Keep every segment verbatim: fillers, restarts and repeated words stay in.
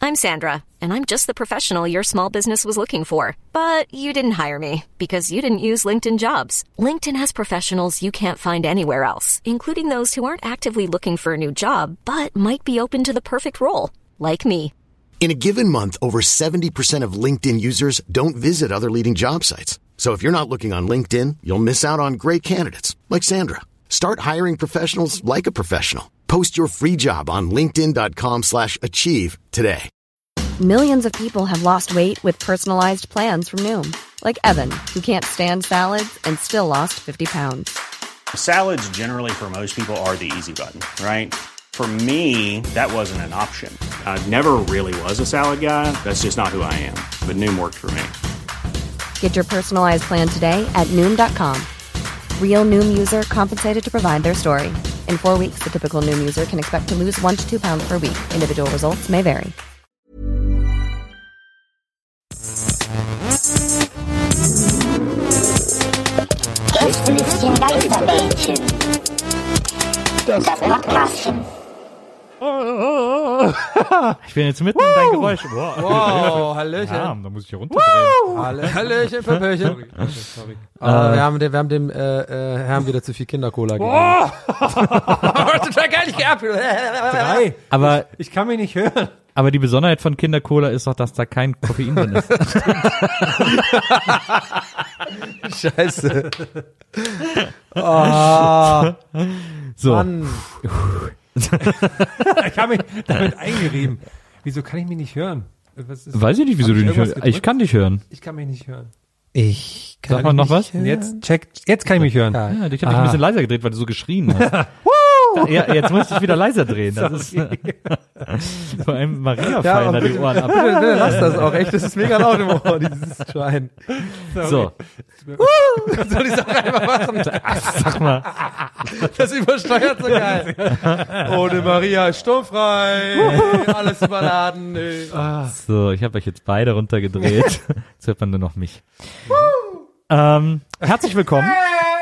I'm Sandra, and I'm just the professional your small business was looking for. But you didn't hire me because you didn't use LinkedIn Jobs. LinkedIn has professionals you can't find anywhere else, including those who aren't actively looking for a new job, but might be open to the perfect role, like me. In a given month, over seventy percent of LinkedIn users don't visit other leading job sites. So if you're not looking on LinkedIn, you'll miss out on great candidates like Sandra. Start hiring professionals like a professional. Post your free job on linkedin.com slash achieve today. Millions of people have lost weight with personalized plans from Noom. Like Evan, who can't stand salads and still lost fifty pounds. Salads generally for most people are the easy button, right? For me, that wasn't an option. I never really was a salad guy. That's just not who I am. But Noom worked for me. Get your personalized plan today at Noom dot com. Real Noom user compensated to provide their story. In four weeks, the typical Noom user can expect to lose one to two pounds per week. Individual results may vary. Gästelistchen Geisterbällchen. Das Podcastchen. Ich bin jetzt mitten in dein Geräusch. Wow, wow Hallöchen. Ja, da muss ich hier runterdrehen. Halle, Hallöchen, Pöpöchen. Sorry, sorry, sorry. Uh, äh, wir haben dem, wir haben dem äh, äh, Herrn wieder zu viel Kindercola gegeben. Wow. Total geil, ich gehabt. Drei. Aber ich kann mich nicht hören. Aber die Besonderheit von Kindercola ist doch, dass da kein Koffein drin ist. Scheiße. Oh. So. Mann. Ich habe mich damit eingerieben. Wieso kann ich mich nicht hören? Was ist, Weiß ich nicht, wieso du nicht hörst. Ich kann dich hören. Ich kann mich nicht hören. Ich kann Sag mal noch was? Hören. Jetzt check, jetzt kann ich mich hören. Ja, ich habe dich ah. ein bisschen leiser gedreht, weil du so geschrien hast. Ja, jetzt musst du dich wieder leiser drehen. Das ist vor allem Maria fallen da die Ohren ab. Bitte, bitte lass das auch, echt. Das ist mega laut im Ohr, dieses Schwein. So. Soll ich es auch einfach machen? Sag mal. Das übersteuert so geil. Ohne Maria sturmfrei. Alles überladen. So, ich habe euch jetzt beide runtergedreht. Jetzt hört man nur noch mich. ähm, herzlich willkommen.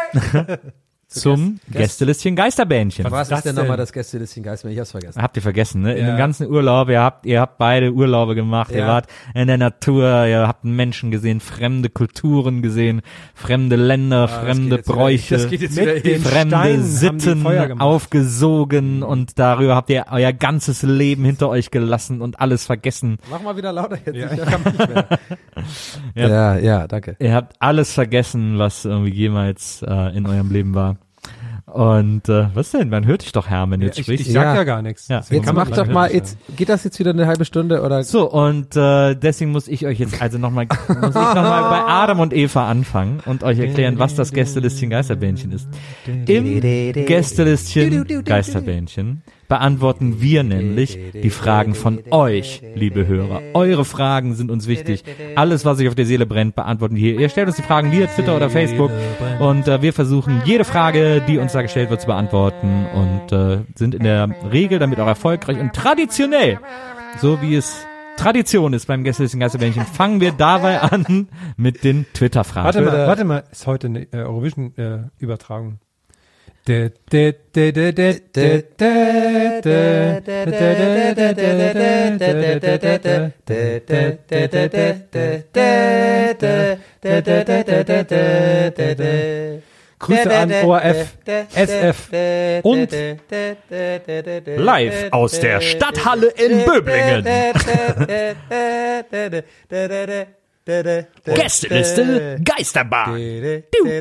Zum Gästelistchen Geisterbähnchen. Was, Was ist denn nochmal das Gästelistchen Geisterbähnchen? Ich hab's vergessen. Habt ihr vergessen, ne? In ja. dem ganzen Urlaub, ihr habt, ihr habt beide Urlaube gemacht, ja. ihr wart in der Natur, ihr habt Menschen gesehen, fremde Kulturen gesehen, fremde Länder, ah, fremde Bräuche, wieder, fremde Stein Sitten aufgesogen und darüber habt ihr euer ganzes Leben hinter euch gelassen und alles vergessen. Mach mal wieder lauter jetzt, ja. ich kann nicht mehr. ja, ja, ja, danke. Ihr habt alles vergessen, was irgendwie jemals äh, in eurem Leben war. Und äh, was denn? Man hört dich doch, Hermann, jetzt ja, ich, spricht. Ich sag ja, ja gar nichts. Ja. Jetzt mach doch mal, jetzt geht das jetzt wieder eine halbe Stunde oder? So, und äh, deswegen muss ich euch jetzt also nochmal muss ich noch mal bei Adam und Eva anfangen und euch erklären, was das Gästelistchen Geisterbähnchen ist. Im Gästelistchen Geisterbähnchen beantworten wir nämlich die Fragen von euch, liebe Hörer. Eure Fragen sind uns wichtig. Alles, was euch auf der Seele brennt, beantworten wir hier. Ihr stellt uns die Fragen via Twitter oder Facebook und äh, wir versuchen, jede Frage, die uns da gestellt wird, zu beantworten und äh, sind in der Regel damit auch erfolgreich und traditionell, so wie es Tradition ist beim Gästelistchen Geisterbähnchen, fangen wir dabei an mit den Twitter-Fragen. Warte mal, warte mal, ist heute eine äh, Eurovision-Übertragung. Grüße an O R F, S F und live aus der Stadthalle in Böblingen. Gästeliste Geisterbahn. Hey,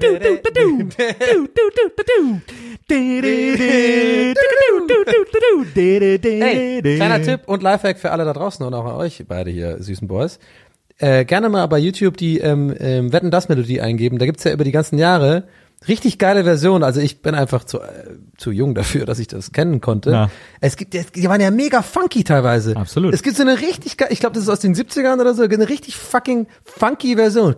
kleiner Tipp und Lifehack für alle da draußen und auch an euch beide hier, süßen Boys. Äh, gerne mal bei YouTube die ähm, ähm, Wetten, das Melodie eingeben. Da gibt's ja über die ganzen Jahre richtig geile Version, also ich bin einfach zu äh, zu jung dafür, dass ich das kennen konnte. Ja. Es gibt, die waren ja mega funky teilweise. Absolut. Es gibt so eine richtig geile, ich glaube, das ist aus den siebzigern oder so, eine richtig fucking funky Version.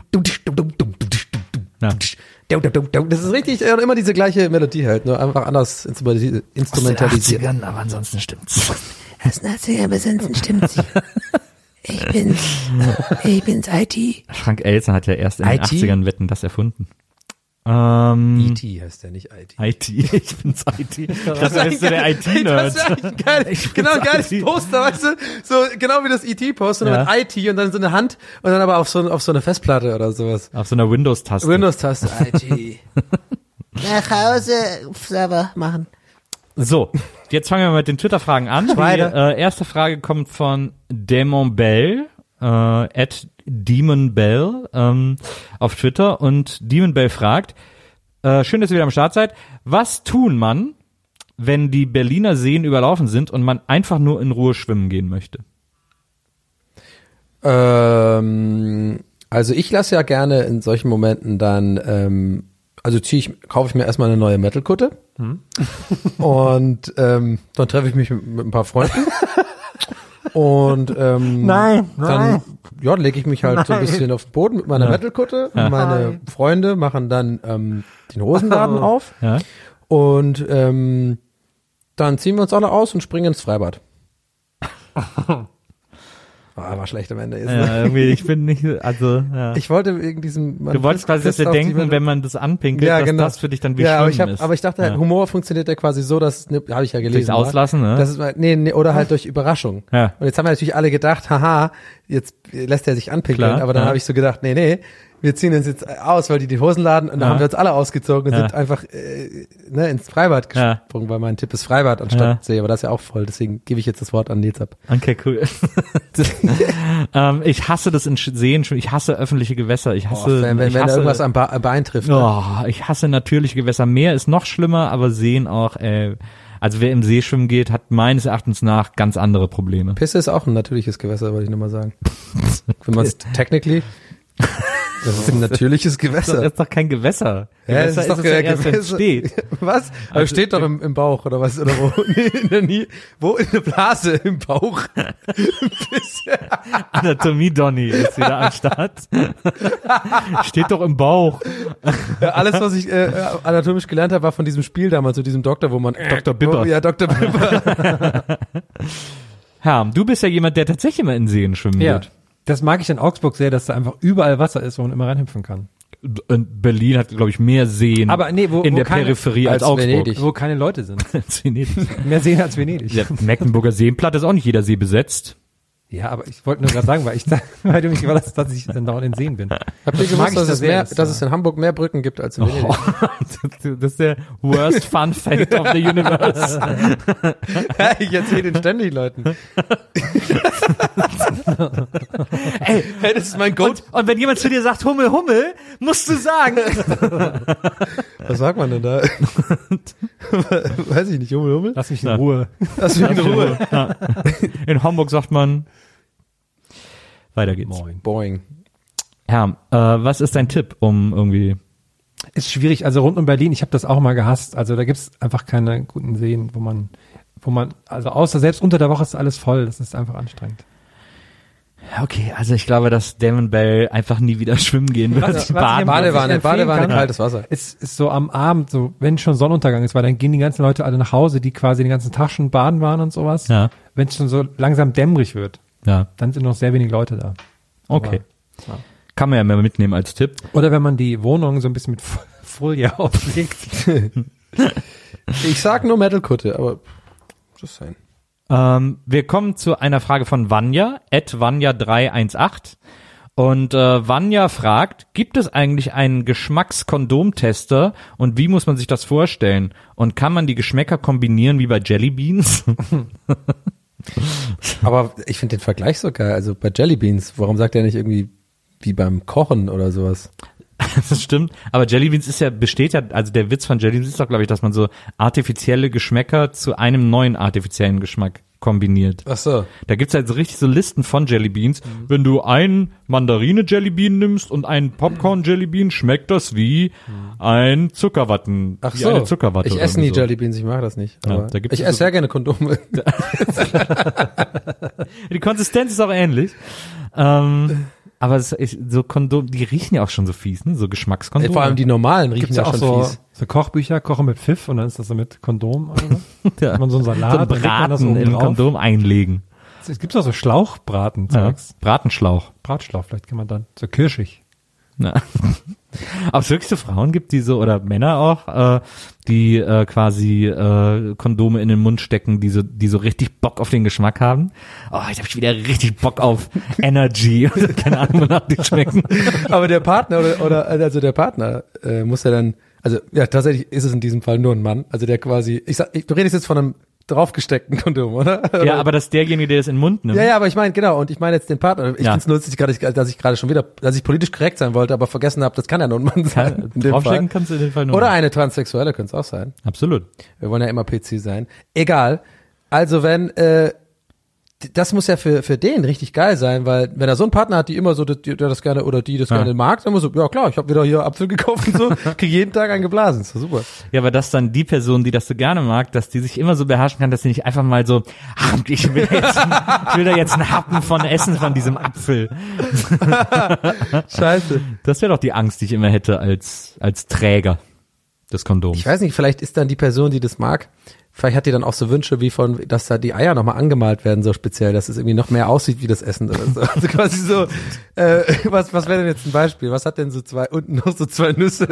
Ja. Das ist richtig, immer diese gleiche Melodie halt, nur einfach anders instrumentalisiert. Aus den achtzigern, aber ansonsten stimmt's. Aus den achtzigern, aber ansonsten stimmt's. Ich bin's, ich bin's I T. Frank Elsen hat ja erst in den achtzigern Wetten das erfunden. Ähm, E T heißt der, nicht I T. I T, ich bin's I T. Das bist du der I T-Nerd. Das ist eigentlich ein geil, genau, ein geiles I T. Poster, weißt du, so, genau wie das E T-Poster, nur Ja. mit I T und dann so eine Hand und dann aber auf so, auf so eine Festplatte oder sowas. Auf so einer Windows-Taste. Windows-Taste, I T. Nach Hause Server machen. So, jetzt fangen wir mit den Twitter-Fragen an. Die äh, erste Frage kommt von Demon Bell, äh, at Demon Bell, ähm, auf Twitter. Und Demon Bell fragt, äh, schön, dass ihr wieder am Start seid. Was tun man, wenn die Berliner Seen überlaufen sind und man einfach nur in Ruhe schwimmen gehen möchte? Ähm, also ich lasse ja gerne in solchen Momenten dann, ähm, also zieh ich, kaufe ich mir erstmal eine neue Metal-Kutte hm. und ähm, dann treffe ich mich mit, mit ein paar Freunden und ähm, Nein, dann nein. ja, lege ich mich halt Nein. so ein bisschen auf den Boden mit meiner Ja. Metal-Kutte Ja. und meine Nein. Freunde machen dann ähm, den Hosenladen auf Ja? und ähm, dann ziehen wir uns alle aus und springen ins Freibad. Ah, war schlecht am Ende jetzt. Ja, Ne? irgendwie, ich bin nicht, also, ja. Ich wollte wegen diesem. Du wolltest quasi, dass wir denken, wenn man das anpinkelt, ja, dass genau. das für dich dann wie ja, aber Schwimmen ich hab, ist. aber ich dachte halt, Ja. Humor funktioniert ja quasi so, dass, ne, habe ich ja gelesen. Durchs Auslassen, ne? Das ist, mal- nee, nee, oder halt durch Überraschung. Ja. Und jetzt haben wir natürlich alle gedacht, haha, jetzt lässt er sich anpinkeln, Klar, aber dann ja. habe ich so gedacht, nee, nee, wir ziehen uns jetzt aus, weil die die Hosen laden und dann Ja. haben wir uns alle ausgezogen und Ja. sind einfach äh, ne, ins Freibad Ja. gesprungen, weil mein Tipp ist Freibad anstatt Ja. See, aber das ist ja auch voll, deswegen gebe ich jetzt das Wort an Nils ab. Okay, cool. das, ähm, ich hasse das in Sch- Seen, ich hasse öffentliche Gewässer, ich Oh, hasse, wenn wenn, ich wenn hasse, irgendwas am ba Bein trifft. Ne? oh, ich hasse natürliche Gewässer. Meer ist noch schlimmer, aber Seen auch, äh, also wer im See schwimmen geht, hat meines Erachtens nach ganz andere Probleme. Pisse ist auch ein natürliches Gewässer, wollte ich nur mal sagen. Wenn man es technically, das ist ein natürliches Das ist Gewässer. doch- ist doch kein Gewässer. Ja, Gewässer ist, doch es ja erst, wenn es Gewässer. steht. Was? Aber Also, steht doch im, im Bauch oder was? Oder wo? Nee, in der Nie, wo? In der Blase im Bauch. Anatomie Donny ist wieder am Start. Steht doch im Bauch. Ja, alles, was ich äh, anatomisch gelernt habe, war von diesem Spiel damals, so diesem Doktor, wo man Doktor Bibber. Wo, ja, Doktor Bibber. Herr, du bist ja jemand, der tatsächlich immer in Seen schwimmen Ja, wird. das mag ich in Augsburg sehr, dass da einfach überall Wasser ist, wo man immer reinhüpfen kann. Und Berlin hat, glaube ich, mehr Seen Aber nee, wo- in wo der keine- Peripherie als, als Augsburg. Venedig. Wo keine Leute sind. Als Venedig. Mehr Seen als Venedig. Der Mecklenburger Seenplatte ist auch nicht jeder See besetzt. Ja, aber ich wollte nur gerade sagen, weil ich da, weil du mich gefragt hast, dass ich dann dauernd in Seen bin. Habt ihr Das mag gewusst, ich dass, da es, sehr, mehr, das, dass es in Hamburg mehr Brücken gibt als in Oh, Venedig? das ist der worst fun fact of the universe. Ja, ich erzähle den ständig Leuten. Ey, Hey, das ist mein Goat. und, und wenn jemand zu dir sagt, Hummel, Hummel, musst du sagen. Was sagt man denn da? Weiß ich nicht, Hummel, Hummel? Lass mich in Na. Ruhe. Lass mich in Ruhe. Ja. In Hamburg sagt man, weiter geht's. Moin. Boing. Herr, äh, was ist dein Tipp, um irgendwie, Ist schwierig, also rund um Berlin, ich habe das auch mal gehasst. Also da gibt's einfach keine guten Seen, wo man, wo man, also außer selbst unter der Woche ist alles voll, das ist einfach anstrengend. okay, also ich glaube, dass Damon Bell einfach nie wieder schwimmen gehen wird. Was- was ich Baden. empfehlen Badewanne, kann. Badewanne, kaltes Wasser. Es ist so am Abend, so wenn schon Sonnenuntergang ist, weil dann gehen die ganzen Leute alle nach Hause, die quasi den ganzen Tag schon baden waren und sowas. Ja, Wenn es schon so langsam dämmerig wird, ja, dann sind noch sehr wenig Leute da. okay. Ja. Kann man ja mal mitnehmen als Tipp. Oder wenn man die Wohnung so ein bisschen mit F- Folie auflegt. Ich sag nur Metal-Kutte, aber just saying. Ähm, wir kommen zu einer Frage von Vanya, at Vanya drei eins acht. Und äh, Vanya fragt, gibt es eigentlich einen Geschmackskondomtester und wie muss man sich das vorstellen? Und kann man die Geschmäcker kombinieren wie bei Jelly Beans? Aber ich finde den Vergleich so geil. Also bei Jelly Beans, warum sagt er nicht irgendwie wie beim Kochen oder sowas? Das stimmt. Aber Jelly Beans ist ja, besteht ja, also der Witz von Jelly Beans ist doch, glaube ich, dass man so artifizielle Geschmäcker zu einem neuen artifiziellen Geschmack kombiniert. Ach so. Da gibt's halt so richtig so Listen von Jelly Beans. Wenn du einen Mandarine Jelly Bean nimmst und einen Popcorn Jelly Bean, schmeckt das wie ein Zuckerwatten. Ach wie so. eine Zuckerwatte. Ich oder esse nie so. Jelly Beans, ich mag das nicht. Ja, Aber da gibt's ich so- esse sehr gerne Kondome. Die Konsistenz ist auch ähnlich. Ähm, aber es ist so Kondom, die riechen ja auch schon so fies, ne? So Geschmackskondome. Vor allem die normalen riechen Gibt's ja ja auch schon so, fies. so Kochbücher, Kochen mit Pfiff und dann ist das so mit Kondom. Oder so. ja. Hat man so einen Salat, so dann legt man das Braten oben im drauf. Kondom einlegen. Es gibt auch so Schlauchbraten, Ja. Zeugs. Bratenschlauch. Bratschlauch, vielleicht kann man dann, so kirschig. Ja. Ob es wirklich so Frauen gibt, die so, oder Männer auch, äh, die äh, quasi äh, Kondome in den Mund stecken, die so, die so richtig Bock auf den Geschmack haben. Oh, jetzt habe ich wieder richtig Bock auf Energy. Keine Ahnung, wonach die schmecken. Aber der Partner oder, oder also der Partner äh, muss ja dann, also ja, tatsächlich ist es in diesem Fall nur ein Mann. Also der quasi, ich sag, ich, du redest jetzt von einem draufgesteckten Kondom, oder? Ja, aber das ist derjenige, der das in den Mund nimmt. Ja, ja, aber ich meine, genau, und ich meine jetzt den Partner. Ich Ja. finde es lustig, gerade, dass ich gerade schon wieder, dass ich politisch korrekt sein wollte, aber vergessen habe, das kann ja nur ein Mann sein. in dem Draufstecken Fall. kannst du in dem Fall nur. Oder eine Transsexuelle könnte es auch sein. Absolut. Wir wollen ja immer P C sein. Egal. Also wenn, äh, das muss ja für für den richtig geil sein, weil wenn er so einen Partner hat, die immer so, die, der das gerne oder die das Ja. gerne mag, dann muss so, ja klar, ich habe wieder hier Apfel gekauft und so, krieg jeden Tag einen geblasen, ist doch super. Ja, aber dass dann die Person, die das so gerne mag, dass die sich immer so beherrschen kann, dass sie nicht einfach mal so, ah, ich will jetzt, ich will da jetzt einen Happen von essen von diesem Apfel. Scheiße. Das wäre doch die Angst, die ich immer hätte als als Träger des Kondoms. Ich weiß nicht, vielleicht ist dann die Person, die das mag, vielleicht hat die dann auch so Wünsche wie von, dass da die Eier nochmal angemalt werden, so speziell, dass es irgendwie noch mehr aussieht wie das Essen oder so. Also quasi so, äh, was, was wäre denn jetzt ein Beispiel? Was hat denn so zwei, unten noch so zwei Nüsse?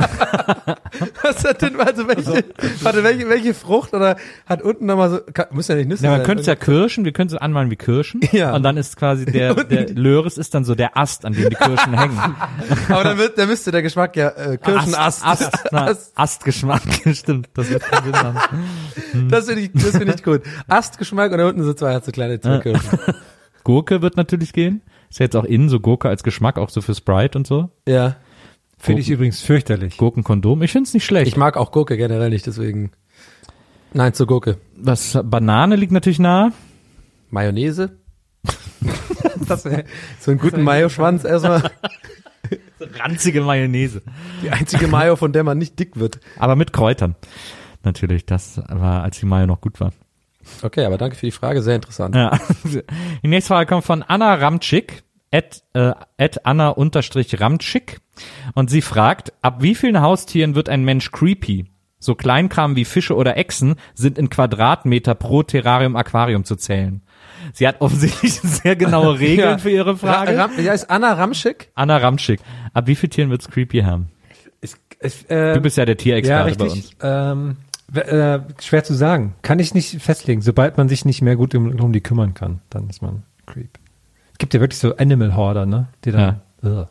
Was hat denn, also welche, warte, welche, welche Frucht oder hat unten nochmal so, kann, muss ja nicht Nüsse Ja, man sein. könnte es ja Kirschen, wir können es anmalen wie Kirschen. Ja. Und dann ist quasi der, der Löris ist dann so der Ast, an dem die Kirschen hängen. Aber dann wird, dann müsste der Geschmack ja, äh, Kirschenast. Ast, Ast, na, Ast. Astgeschmack, stimmt. Das wird keinen Sinn haben. Das finde ich, das finde ich gut. Astgeschmack und da unten so zwei, hat so kleine zwei Kirschen. Gurke wird natürlich gehen. Ist ja jetzt auch innen so Gurke als Geschmack, auch so für Sprite und so. Ja. Finde ich übrigens fürchterlich. Gurkenkondom. Ich find's nicht schlecht. Ich mag auch Gurke generell nicht, deswegen. Nein, zur Gurke. Was, Banane liegt natürlich nahe. Mayonnaise. Das wär, so einen guten Mayo-Schwanz erstmal. Ranzige Mayonnaise. Die einzige Mayo, von der man nicht dick wird. Aber mit Kräutern. Natürlich, das war, als die Mayo noch gut war. Okay, aber danke für die Frage, sehr interessant. Ja. Die nächste Frage kommt von Anna Ramczyk, at, äh, at Anna unterstrich Ramczyk. Und sie fragt, ab wie vielen Haustieren wird ein Mensch creepy? So Kleinkram wie Fische oder Echsen sind in Quadratmeter pro Terrarium-Aquarium zu zählen. Sie hat offensichtlich sehr genaue Regeln Ja. für ihre Frage. Ra Ram ja, ist Anna Ramczyk? Anna Ramczyk. Ab wie vielen Tieren wird's creepy haben? Ich, ich, äh, Du bist ja der ja, Tierexperte bei richtig. uns. Ähm, w- äh, schwer zu sagen. Kann ich nicht festlegen. Sobald man sich nicht mehr gut um, um die kümmern kann, dann ist man Creep. Es gibt ja wirklich so Animal Hoarder, ne? Die dann, ja.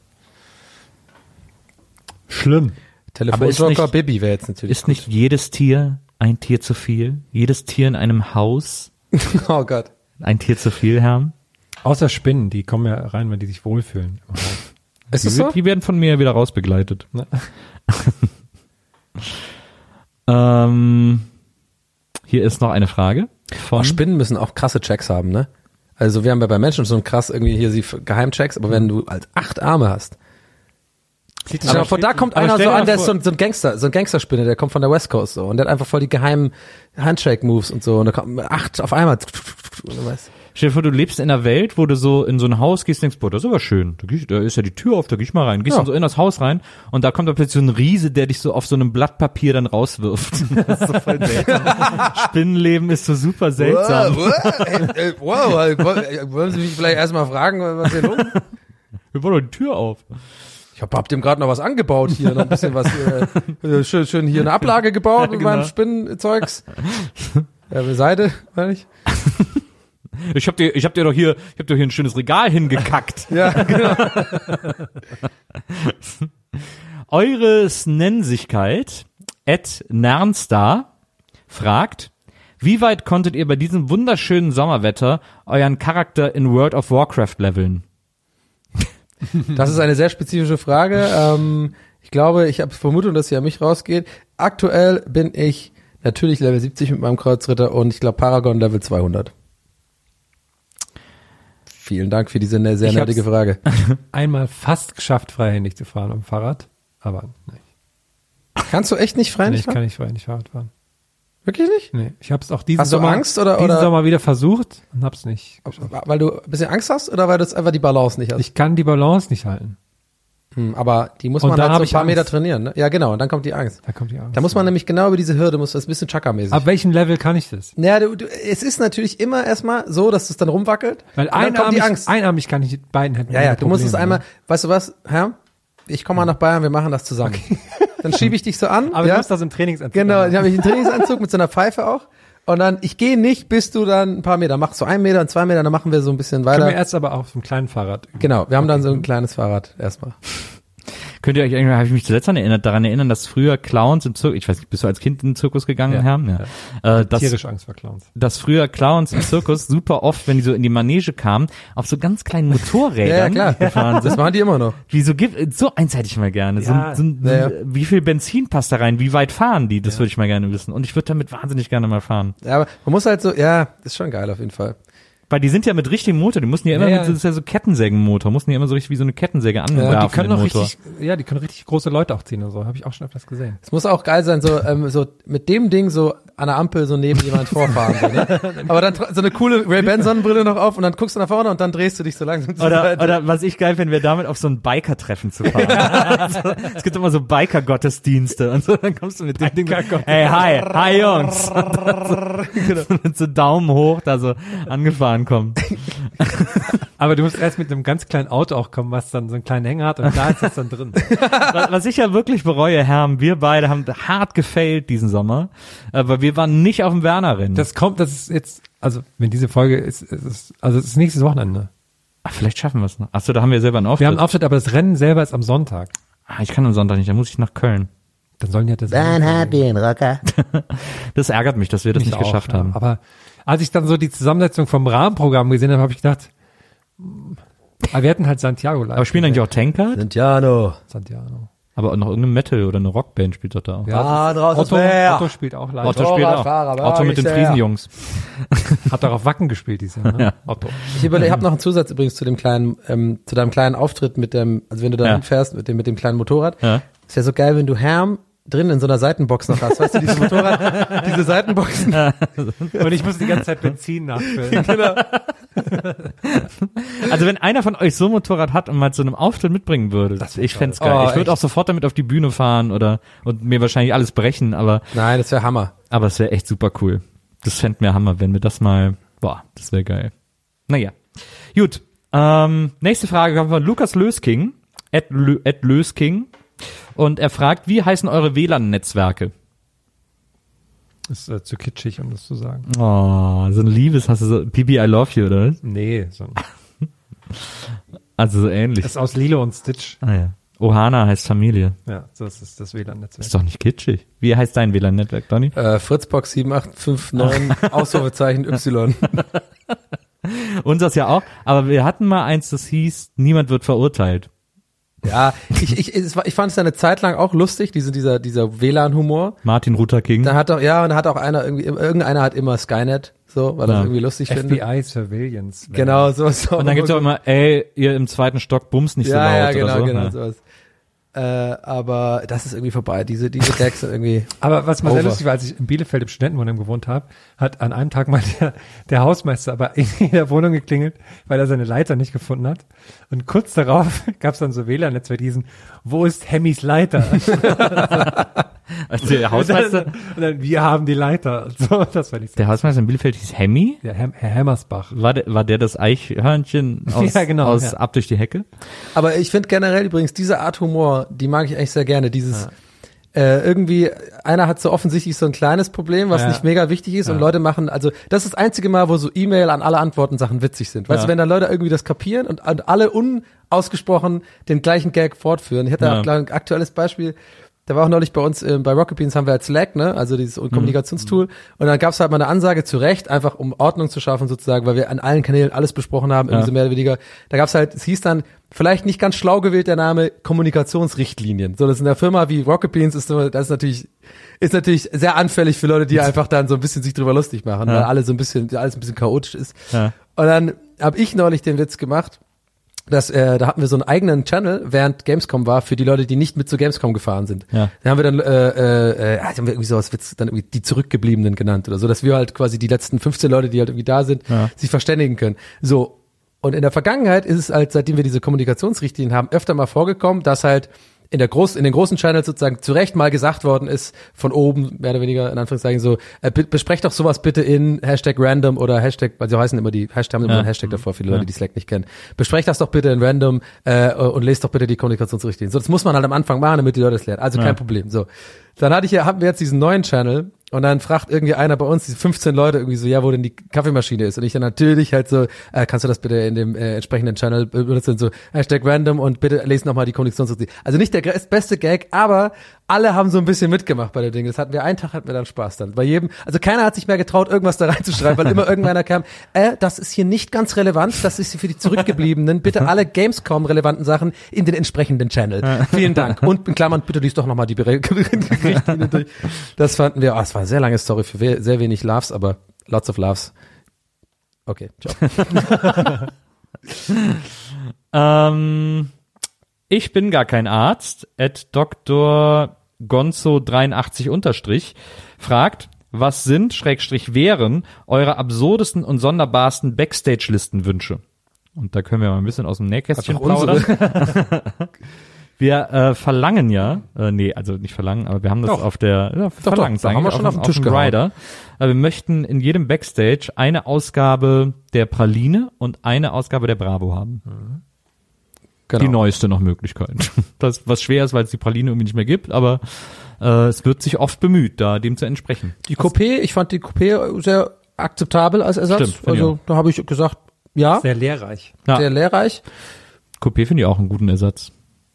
Schlimm. Telefonjoker Bibi wäre jetzt natürlich. Ist nicht jedes Tier ein Tier zu viel? Jedes Tier in einem Haus Oh Gott. ein Tier zu viel, Herr? Außer Spinnen, die kommen ja rein, wenn die sich wohlfühlen. Ist Die, es so? die werden von mir wieder rausbegleitet. Ne? ähm, hier ist noch eine Frage von Oh, Spinnen müssen auch krasse Checks haben, ne? Also wir haben ja bei Menschen schon krass irgendwie hier sie Geheimchecks, aber wenn du als acht Arme hast. Sieht Stell dir mal vor, da kommt aber einer stell so dir an, mal der ist vor- so ein, so ein Gangster, so ein Gangsterspinner, der kommt von der West Coast so und der hat einfach voll die geheimen Handshake-Moves und so und da kommen acht auf einmal. Und du weißt. Stell dir vor, du lebst in einer Welt, wo du so in so ein Haus gehst, denkst, boah, das ist aber schön. Da, geh ich, da ist ja die Tür auf, da geh ich mal rein. Gehst Ja. dann so in das Haus rein und da kommt dann plötzlich so ein Riese, der dich so auf so einem Blatt Papier dann rauswirft. Das ist so voll seltsam. Spinnenleben ist so super seltsam. Wow, wow, ey, ey, wow, wollen- wollen Sie mich vielleicht erstmal fragen, was hier los ist? Wir wollen doch die Tür auf. Ich hab, hab dem gerade noch was angebaut hier, noch ein bisschen was, äh, schön, schön hier eine Ablage gebaut Ja, mit genau. meinem Spinnenzeugs. Ja, Seite, meine ich. Ich hab dir, ich hab dir doch hier, ich hab dir hier ein schönes Regal hingekackt. Ja, genau. Eure Snensigkeit, at Nernstar, fragt, wie weit konntet ihr bei diesem wunderschönen Sommerwetter euren Charakter in World of Warcraft leveln? Das ist eine sehr spezifische Frage. Ähm, ich glaube, ich habe Vermutung, dass sie an mich rausgeht. Aktuell bin ich natürlich Level siebzig mit meinem Kreuzritter und ich glaube Paragon Level zweihundert. Vielen Dank für diese ne- sehr Ich nerdige hab's- Frage. Einmal fast geschafft, freihändig zu fahren am Fahrrad. Aber nee, Kannst du echt nicht nee freilich ich fahren? kann nicht freihändig Fahrrad fahren. Wirklich nicht? Nee, ich habe es auch diesen Hast du Sommer, Angst oder- diesen oder- Sommer wieder versucht und hab's nicht geschafft. Weil du ein bisschen Angst hast oder weil du jetzt einfach die Balance nicht hast? Ich kann die Balance nicht halten. Hm, aber die muss Und man dann halt hab so ein ich paar Angst. Meter trainieren. Ne? Ja, genau. Und dann kommt die Angst. Da kommt die Angst. Da muss man nämlich genau über diese Hürde, muss das ein bisschen Chaka-mäßig. Ab welchem Level kann ich das? Naja, du, du, es ist natürlich immer erstmal so, dass es dann rumwackelt. Weil und dann kommt die einarmig, Angst. einarmig kann ich mit beiden Händen. Ja, ja, ohne du musst es Probleme, einmal, ne? weißt du was, Herr? ich komme mal nach Bayern, wir machen das zusammen. Okay. Dann schiebe ich dich so an. Aber ja? du hast das im Trainingsanzug. Genau, dann habe ich einen Trainingsanzug mit so einer Pfeife auch. Und dann, ich gehe nicht, bis du dann ein paar Meter machst, so ein Meter und zwei Meter, dann machen wir so ein bisschen weiter. Können wir erst aber auf so einem kleinen Fahrrad üben. Genau, wir haben dann so ein kleines Fahrrad erstmal. Könnt ihr euch irgendwie, habe ich mich zuletzt daran erinnert, daran erinnern, dass früher Clowns im Zirkus, ich weiß nicht, bist du als Kind in den Zirkus gegangen, Ja, Herr? Ja. ja. Äh, dass, Tierisch Angst vor Clowns. dass früher Clowns im Zirkus super oft, wenn die so in die Manege kamen, auf so ganz kleinen Motorrädern Ja, ja, klar. gefahren sind. Das machen die immer noch. Wie so gibt, so eins hätte ich mal gerne. Ja, so, so, ja, ja. Wie viel Benzin passt da rein? Wie weit fahren die? Das würde ich mal gerne wissen. Und ich würde damit wahnsinnig gerne mal fahren. Ja, aber man muss halt so, ja, ist schon geil auf jeden Fall. Weil die sind ja mit richtigem Motor, die mussten ja immer Ja, mit, ja. das ist ja so Kettensägenmotor, mussten ja immer so richtig wie so eine Kettensäge anwerfen. Und die können den auch Motor. richtig, ja, die können richtig große Leute auch ziehen und so. Habe ich auch schon öfters gesehen. Es muss auch geil sein, so, ähm, so mit dem Ding so an der Ampel so neben jemand vorfahren. So, ne? Aber dann tr- so eine coole Ray-Ban-Sonnenbrille noch auf und dann guckst du nach vorne und dann drehst du dich so langsam zur Oder, Seite. oder was ich geil finde, wäre damit auf so ein Biker-Treffen zu fahren. Also, es gibt immer so Biker-Gottesdienste und so, dann kommst du mit dem Ding so, hey, hi, hi Jungs. Und dann so, mit so Daumen hoch da so angefahren kommen. Aber du musst erst mit einem ganz kleinen Auto auch kommen, was dann so einen kleinen Hänger hat und da ist das dann drin. Was, was ich ja wirklich bereue, Herr, wir beide haben hart gefailt diesen Sommer, aber wir waren nicht auf dem Werner-Rennen. Das kommt, das ist jetzt, also wenn diese Folge ist, ist es, also es ist nächstes Wochenende. Ach, vielleicht schaffen wir es noch. Achso, da haben wir selber einen Auftritt. Wir haben einen Auftritt, aber das Rennen selber ist am Sonntag. Ah, ich kann am Sonntag nicht, da muss ich nach Köln. Dann sollen ja das. Dann hab ich einen Rocker. Das ärgert mich, dass wir das Mich nicht auch, geschafft ja. haben. Aber als ich dann so die Zusammensetzung vom Rahmenprogramm gesehen habe, habe ich gedacht, mh, aber wir hatten halt Santiago live. Aber spielen eigentlich auch Tankard? Santiano. Santiago. Aber auch noch irgendeine Metal- oder eine Rockband spielt doch da auch. Ja, Ah, draußen Otto, ist wer? Otto spielt auch live. Otto spielt auch. Motorradfahrer, Otto mit den ich Friesenjungs. Hat doch auf Wacken gespielt dieses Jahr, ne? Ja. Otto. Ich überlege, ich habe noch einen Zusatz übrigens zu dem kleinen, ähm, zu deinem kleinen Auftritt mit dem, also wenn du da Ja. hinfährst mit dem, mit dem kleinen Motorrad. Ja. Ist ja so geil, wenn du Herm drin in so einer Seitenbox noch hast. Weißt du, diese Motorrad, diese Seitenboxen. Und ich muss die ganze Zeit Benzin nachfüllen. Genau. Also wenn einer von euch so ein Motorrad hat und mal zu einem Auftritt mitbringen würde, das, ich fänd's geil. Oh, ich würde echt? auch sofort damit auf die Bühne fahren oder und mir wahrscheinlich alles brechen, aber Nein, das wäre Hammer. aber es wäre echt super cool. Das fänd mir Hammer, wenn wir das mal, boah, das wäre geil. Naja, gut. Ähm, nächste Frage kommt von Lukas Lösking, at, Lö, at Lösking, und er fragt, wie heißen eure W L A N-Netzwerke? Ist äh, zu kitschig, um das zu sagen. Oh, so ein Liebes, hast du so, P B I love you, oder was? Nee, so. Also so ähnlich. Das ist aus Lilo und Stitch. Ah ja. Ohana heißt Familie. Ja, so ist es, das W L A N-Netzwerk. Ist doch nicht kitschig. Wie heißt dein W L A N-Netzwerk, Donny? Äh, Fritzbox sieben acht fünf neun, Ausrufezeichen Y. Unseres ja auch. Aber wir hatten mal eins, das hieß, niemand wird verurteilt. Ja, ich, ich, es war, ich fand es eine Zeit lang auch lustig, diese, dieser, dieser W L A N-Humor. Martin Luther King. Da hat doch, ja, und da hat auch einer irgendwie, irgendeiner hat immer Skynet, so, weil er Ja. das irgendwie lustig F B findet. I Surveillance. Genau, so, so. Und dann gibt's auch immer, ey, ihr im zweiten Stock bums nicht so ja, laut ja, genau, oder so. genau, Ja. sowas. Äh, aber das ist irgendwie vorbei. Diese, diese Gags sind irgendwie. Aber was mal sehr Over. lustig war, als ich in Bielefeld im Studentenwohnheim gewohnt habe, hat an einem Tag mal der, der Hausmeister aber in der Wohnung geklingelt, weil er seine Leiter nicht gefunden hat. Und kurz darauf gab es dann so W L A N-Netzwerk, die diesen, wo ist Hemmys Leiter? Also der Hausmeister, Und dann, und dann, wir haben die Leiter. Und so, das war nicht so. der Hausmeister in Bielefeld hieß Hemmi. Der Herr, Herr Hammersbach. War der, war der das Eichhörnchen aus, Ja, genau, aus ja. Ab durch die Hecke? Aber ich finde generell übrigens diese Art Humor, die mag ich eigentlich sehr gerne. Dieses, äh, irgendwie, einer hat so offensichtlich so ein kleines Problem, was Ja. nicht mega wichtig ist, und Ja. Leute machen, also das ist das einzige Mal, wo so E-Mail an alle Antworten Sachen witzig sind. Weißt Ja. du, wenn dann Leute irgendwie das kapieren und, und alle unausgesprochen den gleichen Gag fortführen. Ich hatte Ja. auch gleich ein aktuelles Beispiel. Da war auch neulich bei uns, äh, bei Rocket Beans haben wir halt Slack, ne, also dieses Kommunikationstool. Und dann gab's halt mal eine Ansage zu Recht, einfach um Ordnung zu schaffen sozusagen, weil wir an allen Kanälen alles besprochen haben, irgendwie Ja. so mehr oder weniger. Da gab's halt, es hieß dann, vielleicht nicht ganz schlau gewählt der Name Kommunikationsrichtlinien. So, das in der Firma wie Rocket Beans ist so, das ist natürlich, ist natürlich sehr anfällig für Leute, die einfach dann so ein bisschen sich drüber lustig machen, Ja. weil alle so ein bisschen, alles ein bisschen chaotisch ist. Ja. Und dann habe ich neulich den Witz gemacht, dass äh, da hatten wir so einen eigenen Channel, während Gamescom war, für die Leute, die nicht mit zu Gamescom gefahren sind. Ja. Da haben wir dann äh, äh, äh, haben wir irgendwie sowas Witz dann irgendwie die Zurückgebliebenen genannt oder so, dass wir halt quasi die letzten fünfzehn Leute, die halt irgendwie da sind, Ja. sich verständigen können. So, und in der Vergangenheit ist es halt, seitdem wir diese Kommunikationsrichtlinien haben, öfter mal vorgekommen, dass halt in der groß, in den großen Channels sozusagen zu Recht mal gesagt worden ist, von oben, mehr oder weniger, in Anführungszeichen so, äh, besprecht doch sowas bitte in Hashtag random oder Hashtag, weil sie heißen immer die, Hashtag haben immer Ja. einen Hashtag davor, viele Leute, die Slack nicht kennen. Besprecht das doch bitte in random, äh, und lest doch bitte die Kommunikationsrichtlinien. So, das muss man halt am Anfang machen, damit die Leute es lernen. Also kein Ja. Problem. So. Dann hatte ich ja, hatten wir jetzt diesen neuen Channel und dann fragt irgendwie einer bei uns, diese fünfzehn Leute irgendwie so, ja, wo denn die Kaffeemaschine ist. Und ich dann natürlich halt so, äh, kannst du das bitte in dem äh, entsprechenden Channel benutzen, so Hashtag random und bitte lesen nochmal die Kommunikationsrichtlinien. Also nicht der beste Gag, aber alle haben so ein bisschen mitgemacht bei der Ding. Das hatten wir, einen Tag hatten wir dann Spaß dann. Bei jedem, also keiner hat sich mehr getraut, irgendwas da reinzuschreiben, weil immer irgendeiner kam, äh, das ist hier nicht ganz relevant, das ist für die Zurückgebliebenen. Bitte alle Gamescom-relevanten Sachen in den entsprechenden Channel. Vielen Dank. Und in Klammern, bitte liest doch nochmal die Richtlinie durch. Das fanden wir, oh, es war eine sehr lange Story für we- sehr wenig Loves, aber lots of loves. Okay, ciao. Ähm, ich bin gar kein Arzt. At Doktor Gonzo dreiundachtzig unterstrich fragt, was sind, Schrägstrich wären, eure absurdesten und sonderbarsten Backstage-Listenwünsche? Und da können wir mal ein bisschen aus dem Nähkästchen Hat doch unsere. plaudern. Wir äh, verlangen ja, äh, nee, also nicht verlangen, aber wir haben das Doch. auf der, ja, verlangen doch, da haben wir schon auf den Tisch dem gehauen. Rider. Aber wir möchten in jedem Backstage eine Ausgabe der Praline und eine Ausgabe der Bravo haben. Genau. Die neueste noch Möglichkeit. Das, was schwer ist, weil es die Praline irgendwie nicht mehr gibt, aber äh, es wird sich oft bemüht, da dem zu entsprechen. Die Coupé, ich fand die Coupé sehr akzeptabel als Ersatz. Stimmt, finde ich also da habe ich gesagt, ja, Sehr lehrreich. Ja. sehr lehrreich. Coupé finde ich auch einen guten Ersatz.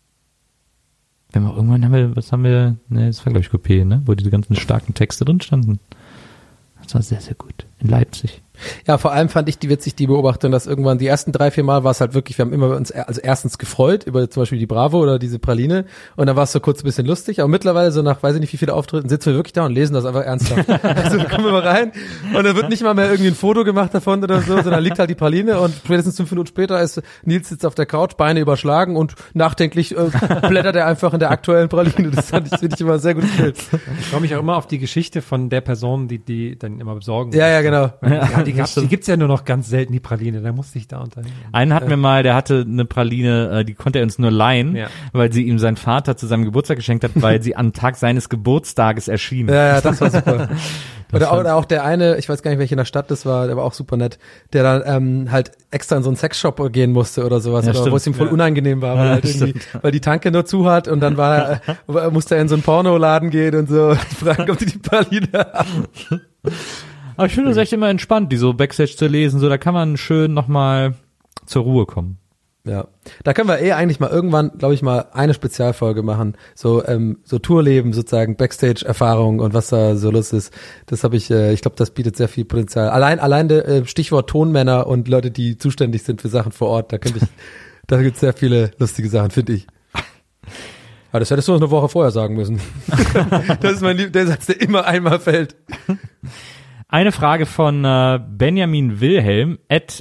Wenn wir irgendwann haben wir, was haben wir, ne, das war glaube ich Coupé, ne, wo diese ganzen starken Texte drin standen. Das war sehr, sehr gut. In Leipzig. Ja, vor allem fand ich die witzig, die Beobachtung, dass irgendwann die ersten drei, vier Mal war es halt wirklich, wir haben immer uns also erstens gefreut über zum Beispiel die Bravo oder diese Praline und dann war es so kurz ein bisschen lustig, aber mittlerweile so nach, weiß ich nicht wie viele Auftritten, sitzen wir wirklich da und lesen das einfach ernsthaft. Also da kommen wir mal rein und dann wird nicht mal mehr irgendwie ein Foto gemacht davon oder so, sondern liegt halt die Praline und spätestens fünf Minuten später ist Nils sitzt auf der Couch, Beine überschlagen und nachdenklich äh, blättert er einfach in der aktuellen Praline. Das fand ich, finde ich immer ein sehr gutes Bild. Ich freue mich auch immer auf die Geschichte von der Person, die die dann immer besorgen Ja, ja, genau. Ja, die, gab's, die gibt's ja nur noch ganz selten, die Praline, da musste ich da unterhin. Einen hatten wir mal, der hatte eine Praline, äh, die konnte er uns nur leihen, Ja. weil sie ihm sein Vater zu seinem Geburtstag geschenkt hat, weil sie am Tag seines Geburtstages erschien. Ja, ja, das war super. Oder auch, oder auch der eine, ich weiß gar nicht, welche in der Stadt das war, der war auch super nett, der dann ähm, halt extra in so einen Sexshop gehen musste oder sowas, Ja, oder stimmt. wo es ihm voll Ja. unangenehm war, weil, Ja, halt irgendwie, stimmt. weil die Tanke nur zu hat und dann war er, musste er in so einen Pornoladen gehen und so und fragen, ob die die Praline haben. Aber ich finde das echt immer entspannt, die so Backstage zu lesen, so da kann man schön nochmal zur Ruhe kommen. Ja, da können wir eh eigentlich mal irgendwann, glaube ich, mal eine Spezialfolge machen, so ähm, so Tourleben sozusagen, Backstage-Erfahrung und was da so los ist. Das habe ich, äh, ich glaube, das bietet sehr viel Potenzial. Allein, allein der äh, Stichwort Tonmänner und Leute, die zuständig sind für Sachen vor Ort, da könnte ich, da gibt's sehr viele lustige Sachen, finde ich. Aber das hättest du uns eine Woche vorher sagen müssen. Das ist mein Lieb, der Satz, der immer einmal fällt. Eine Frage von äh, Benjamin Wilhelm at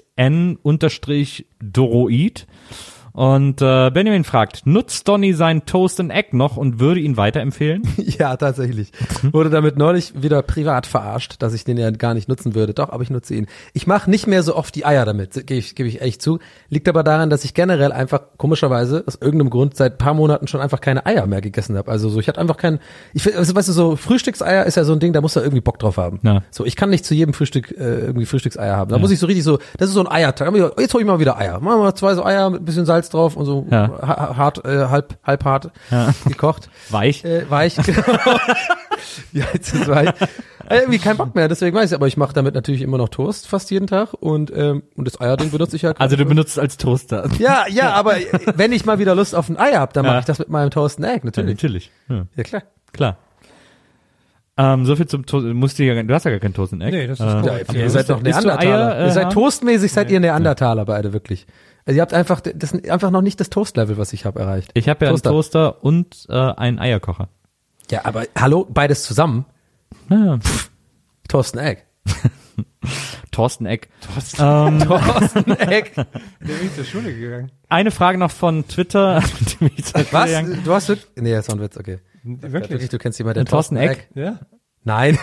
n-doroid und äh, Benjamin fragt, nutzt Donny seinen Toast and Egg noch und würde ihn weiterempfehlen? Ja, tatsächlich. Wurde damit neulich wieder privat verarscht, dass ich den ja gar nicht nutzen würde. Doch, aber ich nutze ihn. Ich mache nicht mehr so oft die Eier damit, gebe ich, gebe ich echt zu. Liegt aber daran, dass ich generell einfach komischerweise aus irgendeinem Grund seit ein paar Monaten schon einfach keine Eier mehr gegessen habe. Also so, ich hatte einfach keinen, ich find, also, weißt du, so Frühstückseier ist ja so ein Ding, da muss er irgendwie Bock drauf haben. Ja. So, ich kann nicht zu jedem Frühstück äh, irgendwie Frühstückseier haben. Da Ja. muss ich so richtig so, das ist so ein Eiertag. Jetzt hol ich mal wieder Eier. Machen wir mal zwei so Eier mit ein bisschen Salz drauf und so Ja. ha- hart, äh, halb, halb hart Ja. gekocht. Weich? Äh, weich, genau. Ja, jetzt ist weich. Äh, irgendwie kein Bock mehr, deswegen weiß ich, aber ich mache damit natürlich immer noch Toast fast jeden Tag und ähm, und das Eierding benutze ich ja. Also du benutzt es als Toaster. Ja, ja, aber äh, wenn ich mal wieder Lust auf ein Ei hab, dann Ja. mache ich das mit meinem Toast and Egg, Ja, natürlich. natürlich. Ja, Ja, klar. klar. Ähm, so viel zum Toast. Musst du, ja, du hast ja gar keinen Toast and Egg. Nee, das ist äh, korrekt. Ja, Aber ihr du seid bist- doch isst du Neandertaler. Eier, äh, ihr seid haben? toastmäßig, seid ihr Neandertaler beide, wirklich. Also ihr habt einfach, das ist einfach noch nicht das Toast-Level, was ich habe, erreicht. Ich habe ja Toaster. einen Toaster und äh, einen Eierkocher. Ja, aber hallo, beides zusammen. Ja. Toast and Egg. Thorsten Egg. Ähm, Toast and Egg. Der bin ich zur Schule gegangen. eine Frage noch von Twitter. die mich zur Schule Was? gegangen- Du hast wirklich? Nee, das war ein Witz, okay. Wirklich? Du kennst jemanden, der Thorsten Egg? Ja? Nein.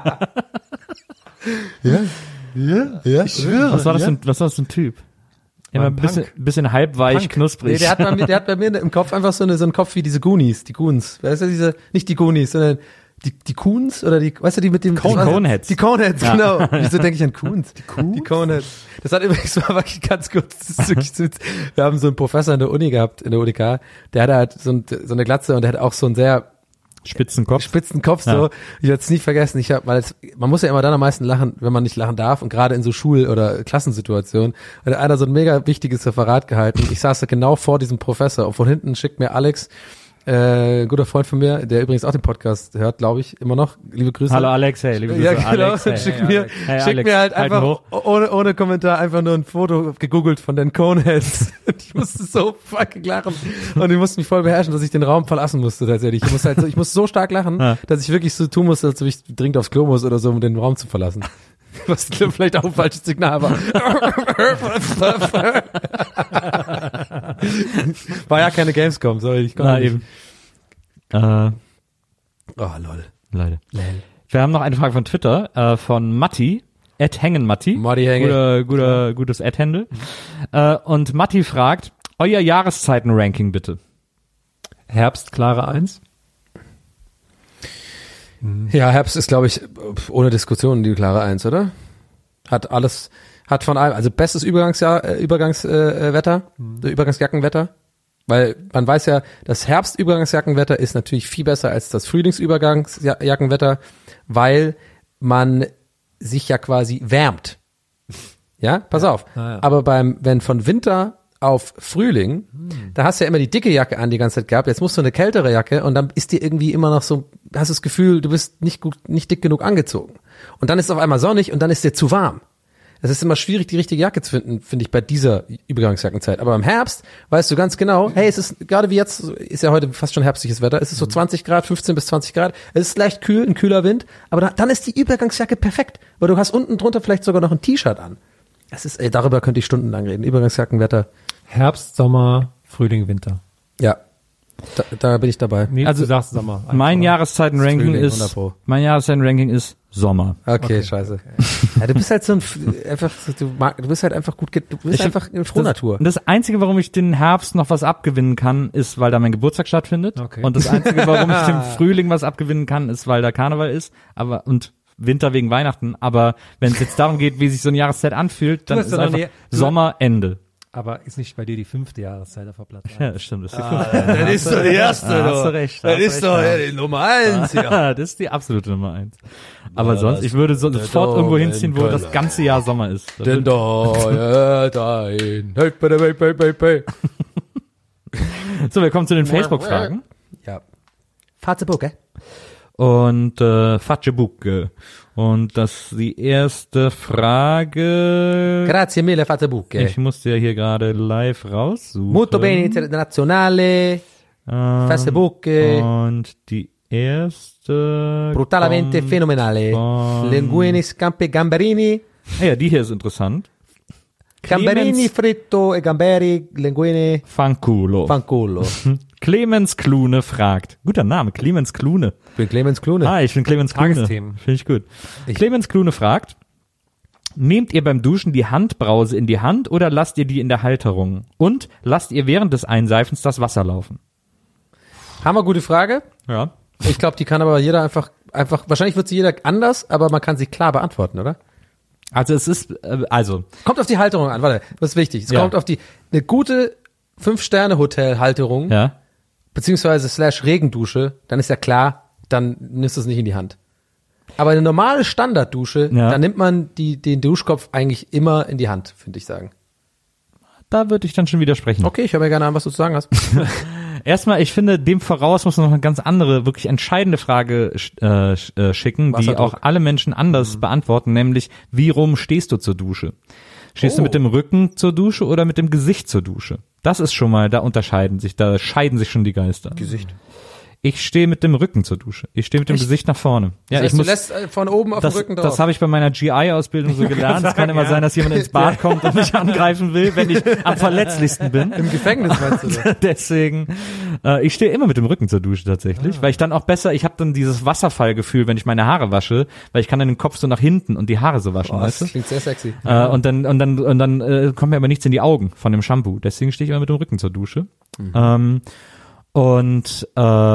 ja? Ja? Ja? Ich schwöre. Was war das für ein, was war das für ein Typ? Immer ein bisschen, bisschen halbweich, Punk. knusprig. Nee, der hat bei mir, der hat bei mir im Kopf einfach so, eine, so einen Kopf wie diese Goonies, die Goons. Weißt du, diese, nicht die Goonies, sondern die, die Coons oder die, weißt du, die mit dem... Cone- das war- Coneheads. Die Coneheads, Ja. genau. Wieso denke ich an Coons? Die Coons? Die Coneheads. Das hat übrigens mal wirklich ganz kurz, das ist wirklich so, wir haben so einen Professor in der Uni gehabt, in der U D K, der hatte halt so, ein, so eine Glatze und der hat auch so einen sehr Spitzenkopf. spitzen Kopf so. Ja. Ich werde es nie vergessen. Ich hab, weil es, man muss ja immer dann am meisten lachen, wenn man nicht lachen darf und gerade in so Schul- oder Klassensituationen. Hat einer so ein mega wichtiges Referat gehalten. Ich saß da genau vor diesem Professor und von hinten schickt mir Alex, äh, ein guter Freund von mir, der übrigens auch den Podcast hört, glaube ich, immer noch. Liebe Grüße. Hallo Alex, hey, liebe Grüße. Ja, genau. Alex, hey, schick hey, mir, Alex. Hey, schick Alex, mir halt Halten einfach hoch. ohne, ohne Kommentar einfach nur ein Foto gegoogelt von den Coneheads. Ich musste so fucking lachen und ich musste mich voll beherrschen, dass ich den Raum verlassen musste tatsächlich. Ich musste halt so, ich musste so stark lachen, Ja. dass ich wirklich so tun musste, als ob ich dringend aufs Klo muss oder so, um den Raum zu verlassen. Was vielleicht auch ein falsches Signal war. War ja keine Gamescom, sorry, ich konnte Na nicht. eben. Äh, Oh, lol. Leute. Wir haben noch eine Frage von Twitter, äh, von Matti, at Hängen-Matti. Matti Hängen. Guter, guter, gutes Ad-Handle. Äh, und Matti fragt, euer Jahreszeiten-Ranking bitte. Herbst, klare Eins. Ja, Herbst ist, glaube ich, ohne Diskussion die klare Eins, oder? Hat alles, hat von allem, also bestes Übergangsjahr, äh, Übergangswetter, äh, Wetter, äh, Übergangsjackenwetter. Weil man weiß ja, das Herbstübergangsjackenwetter ist natürlich viel besser als das Frühlingsübergangsjackenwetter, weil man sich ja quasi wärmt. Ja, pass Ja. auf. Ah, ja. Aber beim, wenn von Winter auf Frühling, da hast du ja immer die dicke Jacke an die ganze Zeit gehabt, jetzt musst du eine kältere Jacke und dann ist dir irgendwie immer noch so, hast du das Gefühl, du bist nicht gut, nicht dick genug angezogen. Und dann ist es auf einmal sonnig und dann ist dir zu warm. Es ist immer schwierig, die richtige Jacke zu finden, finde ich, bei dieser Übergangsjackenzeit. Aber im Herbst weißt du ganz genau, hey, es ist, gerade wie jetzt, ist ja heute fast schon herbstliches Wetter, es ist so zwanzig Grad, fünfzehn bis zwanzig Grad, es ist leicht kühl, ein kühler Wind, aber da, dann ist die Übergangsjacke perfekt, weil du hast unten drunter vielleicht sogar noch ein T-Shirt an. Das ist, ey, darüber könnte ich stundenlang reden. Übergangsjackenwetter, Herbst, Sommer, Frühling, Winter. ja, da, da bin ich dabei. Nee, Also, du sagst Sommer. Mein Einfach. Jahreszeiten-Ranking Frühling, hundert ist, Pro. mein Jahreszeiten-Ranking ist Sommer. Okay, scheiße. Ja, du bist halt so ein, einfach, du, mag, du bist halt einfach gut, ge- du bist Ich- einfach eine Frohnatur. Das, das Einzige, warum ich den Herbst noch was abgewinnen kann, ist, weil da mein Geburtstag stattfindet. Okay. Und das Einzige, warum ich dem Frühling was abgewinnen kann, ist, weil da Karneval ist. Aber und Winter wegen Weihnachten. Aber wenn es jetzt darum geht, wie sich so eine Jahreszeit anfühlt, dann hast ist doch noch einfach nie- du- Sommer, Ende. Aber ist nicht bei dir die fünfte Jahreszeit auf der Platte? Ja, stimmt. Das ist die Ah, Das ist doch die erste, Ah, hast doch. du recht, Das hast du ist recht, doch ja. ja, die Nummer eins, ja. Ja, das ist die absolute Nummer eins. Aber sonst, ich würde so, sofort irgendwo hinziehen, wo das ganze Jahr Sommer ist. Da Denn würde- da, dein, hey, hey, hey, hey, hey, hey. So, wir kommen zu den Facebook-Fragen. Ja. Facebook, Und äh, Facebook. Und das die erste Frage. Grazie mille, Facebook. Ich musste ja hier gerade live raussuchen. Molto bene, internazionale, Ähm, Facebook, Und die erste. brutalmente kommt fenomenale. von- Linguini, scampi, gamberini, Ah ja, die hier ist interessant. gamberini, Clemens fritto e gamberi, linguini, Fanculo. fanculo. Clemens Klune fragt. Guter Name, Clemens Klune. Ich bin Clemens Klune. Ah, ich bin Clemens Klune. Tagesthemen. Finde ich gut. Ich- Clemens Klune fragt, nehmt ihr beim Duschen die Handbrause in die Hand oder lasst ihr die in der Halterung? Und lasst ihr während des Einseifens das Wasser laufen? Hammer gute Frage. Ja. Ich glaube, die kann aber jeder einfach, einfach, wahrscheinlich wird sie jeder anders, aber man kann sie klar beantworten, oder? Also es ist, äh, also, Kommt auf die Halterung an, warte, das ist wichtig. Es Ja. kommt auf die, eine gute Fünf-Sterne-Hotel-Halterung, ja. beziehungsweise slash Regendusche, dann ist ja klar, dann nimmst du es nicht in die Hand. Aber eine normale Standarddusche, Ja. dann nimmt man die, den Duschkopf eigentlich immer in die Hand, finde ich sagen. Da würde ich dann schon widersprechen. Okay, ich höre mir gerne an, was du zu sagen hast. Erstmal, ich finde, dem voraus muss man noch eine ganz andere, wirklich entscheidende Frage äh, sch- äh, schicken, die Wasserdruck. auch alle Menschen anders beantworten, nämlich, wie rum stehst du zur Dusche? Stehst Oh. du mit dem Rücken zur Dusche oder mit dem Gesicht zur Dusche? Das ist schon mal, da unterscheiden sich, da scheiden sich schon die Geister. Gesicht. Ich stehe mit dem Rücken zur Dusche. Ich stehe mit dem Echt? Gesicht nach vorne. Ja, Das heißt, ich muss, du lässt äh, von oben auf das, den Rücken drauf. das habe ich bei meiner G I-Ausbildung so gelernt. Es kann immer ja. sein, dass jemand ins Bad kommt und mich angreifen will, wenn ich am verletzlichsten bin. Im Gefängnis meinst du das? Deswegen Äh, ich stehe immer mit dem Rücken zur Dusche tatsächlich, ah. weil ich dann auch besser, ich habe dann dieses Wasserfallgefühl, wenn ich meine Haare wasche, weil ich kann dann den Kopf so nach hinten und die Haare so waschen, oh, weißt du? Das klingt sehr sexy. Äh, und dann und dann und dann äh, kommt mir aber nichts in die Augen von dem Shampoo. Deswegen stehe ich immer mit dem Rücken zur Dusche. Mhm. Ähm, Und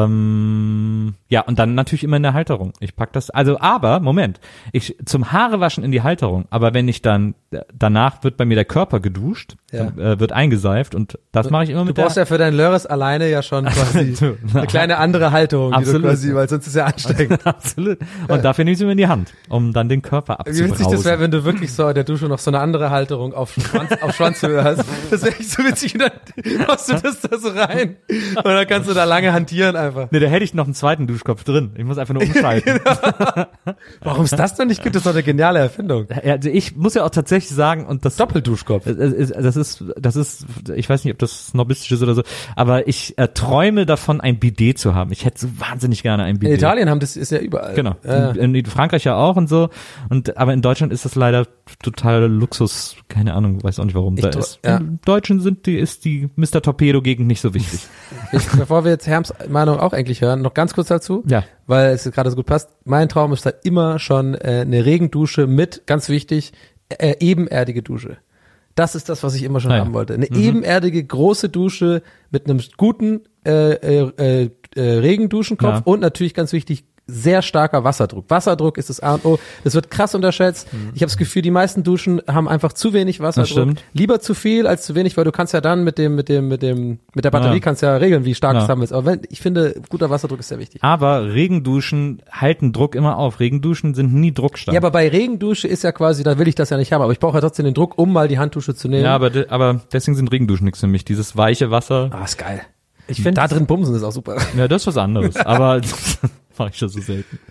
ähm, ja, und dann natürlich immer in der Halterung. Ich pack das, also aber, Moment, ich zum Haarewaschen in die Halterung, aber wenn ich dann, danach wird bei mir der Körper geduscht, ja. dann, äh, wird eingeseift und das mache ich immer mit der... Du brauchst ja für deinen Lörres alleine ja schon quasi eine kleine andere Halterung, die du quasi, weil sonst ist ja anstrengend. Absolut. Und ja. dafür nehme ich mir in die Hand, um dann den Körper abzubrausen. Wie witzig das wäre, wenn du wirklich so in der Dusche noch so eine andere Halterung auf, Schwanz, auf Schwanzhöhe hast. Das wäre echt so witzig und dann machst du das da so rein und dann kannst du da lange hantieren einfach. Nee, da hätte ich noch einen zweiten Duschkopf drin. Ich muss einfach nur umschalten. Genau. Warum es das noch nicht gibt, ist doch eine geniale Erfindung. Ja, also ich muss ja auch tatsächlich sagen, und das Doppelduschkopf. Das ist, das ist, ich weiß nicht, ob das snobistisch ist oder so, aber ich äh, träume davon, ein Bidet zu haben. Ich hätte so wahnsinnig gerne ein Bidet. In Italien haben das ist ja überall. Genau. Ja. In, in Frankreich ja auch und so. Und aber in Deutschland ist das leider total Luxus. Keine Ahnung, weiß auch nicht warum. Ich Da tro- ist. ja. Im Deutschen sind die ist die Mister Torpedo-Gegend nicht so wichtig. Ich, bevor wir jetzt Herms Meinung auch endlich hören, noch ganz kurz dazu, Ja. weil es gerade so gut passt. Mein Traum ist da immer schon äh, eine Regendusche mit, ganz wichtig, äh, ebenerdige Dusche. Das ist das, was ich immer schon Ah ja. haben wollte. Eine Mhm. ebenerdige, große Dusche mit einem guten äh, äh, äh, Regenduschenkopf Ja. und natürlich ganz wichtig, sehr starker Wasserdruck. Wasserdruck ist das A und O. Das wird krass unterschätzt. Mhm. Ich habe das Gefühl, die meisten Duschen haben einfach zu wenig Wasserdruck. Das stimmt. Lieber zu viel als zu wenig, weil du kannst ja dann mit dem, mit dem, mit dem, mit der Batterie Ja. kannst ja regeln, wie stark Ja. du es haben willst. Aber wenn, ich finde, guter Wasserdruck ist sehr wichtig. Aber Regenduschen halten Druck immer auf. Regenduschen sind nie druckstark. Ja, aber bei Regendusche ist ja quasi, da will ich das ja nicht haben, aber ich brauche ja trotzdem den Druck, um mal die Handdusche zu nehmen. Ja, aber, de, aber deswegen sind Regenduschen nichts für mich. Dieses weiche Wasser. Ah, ist geil. Ich finde Da drin bumsen ist auch super. Ja, das ist was anderes. Aber mache ich das so selten.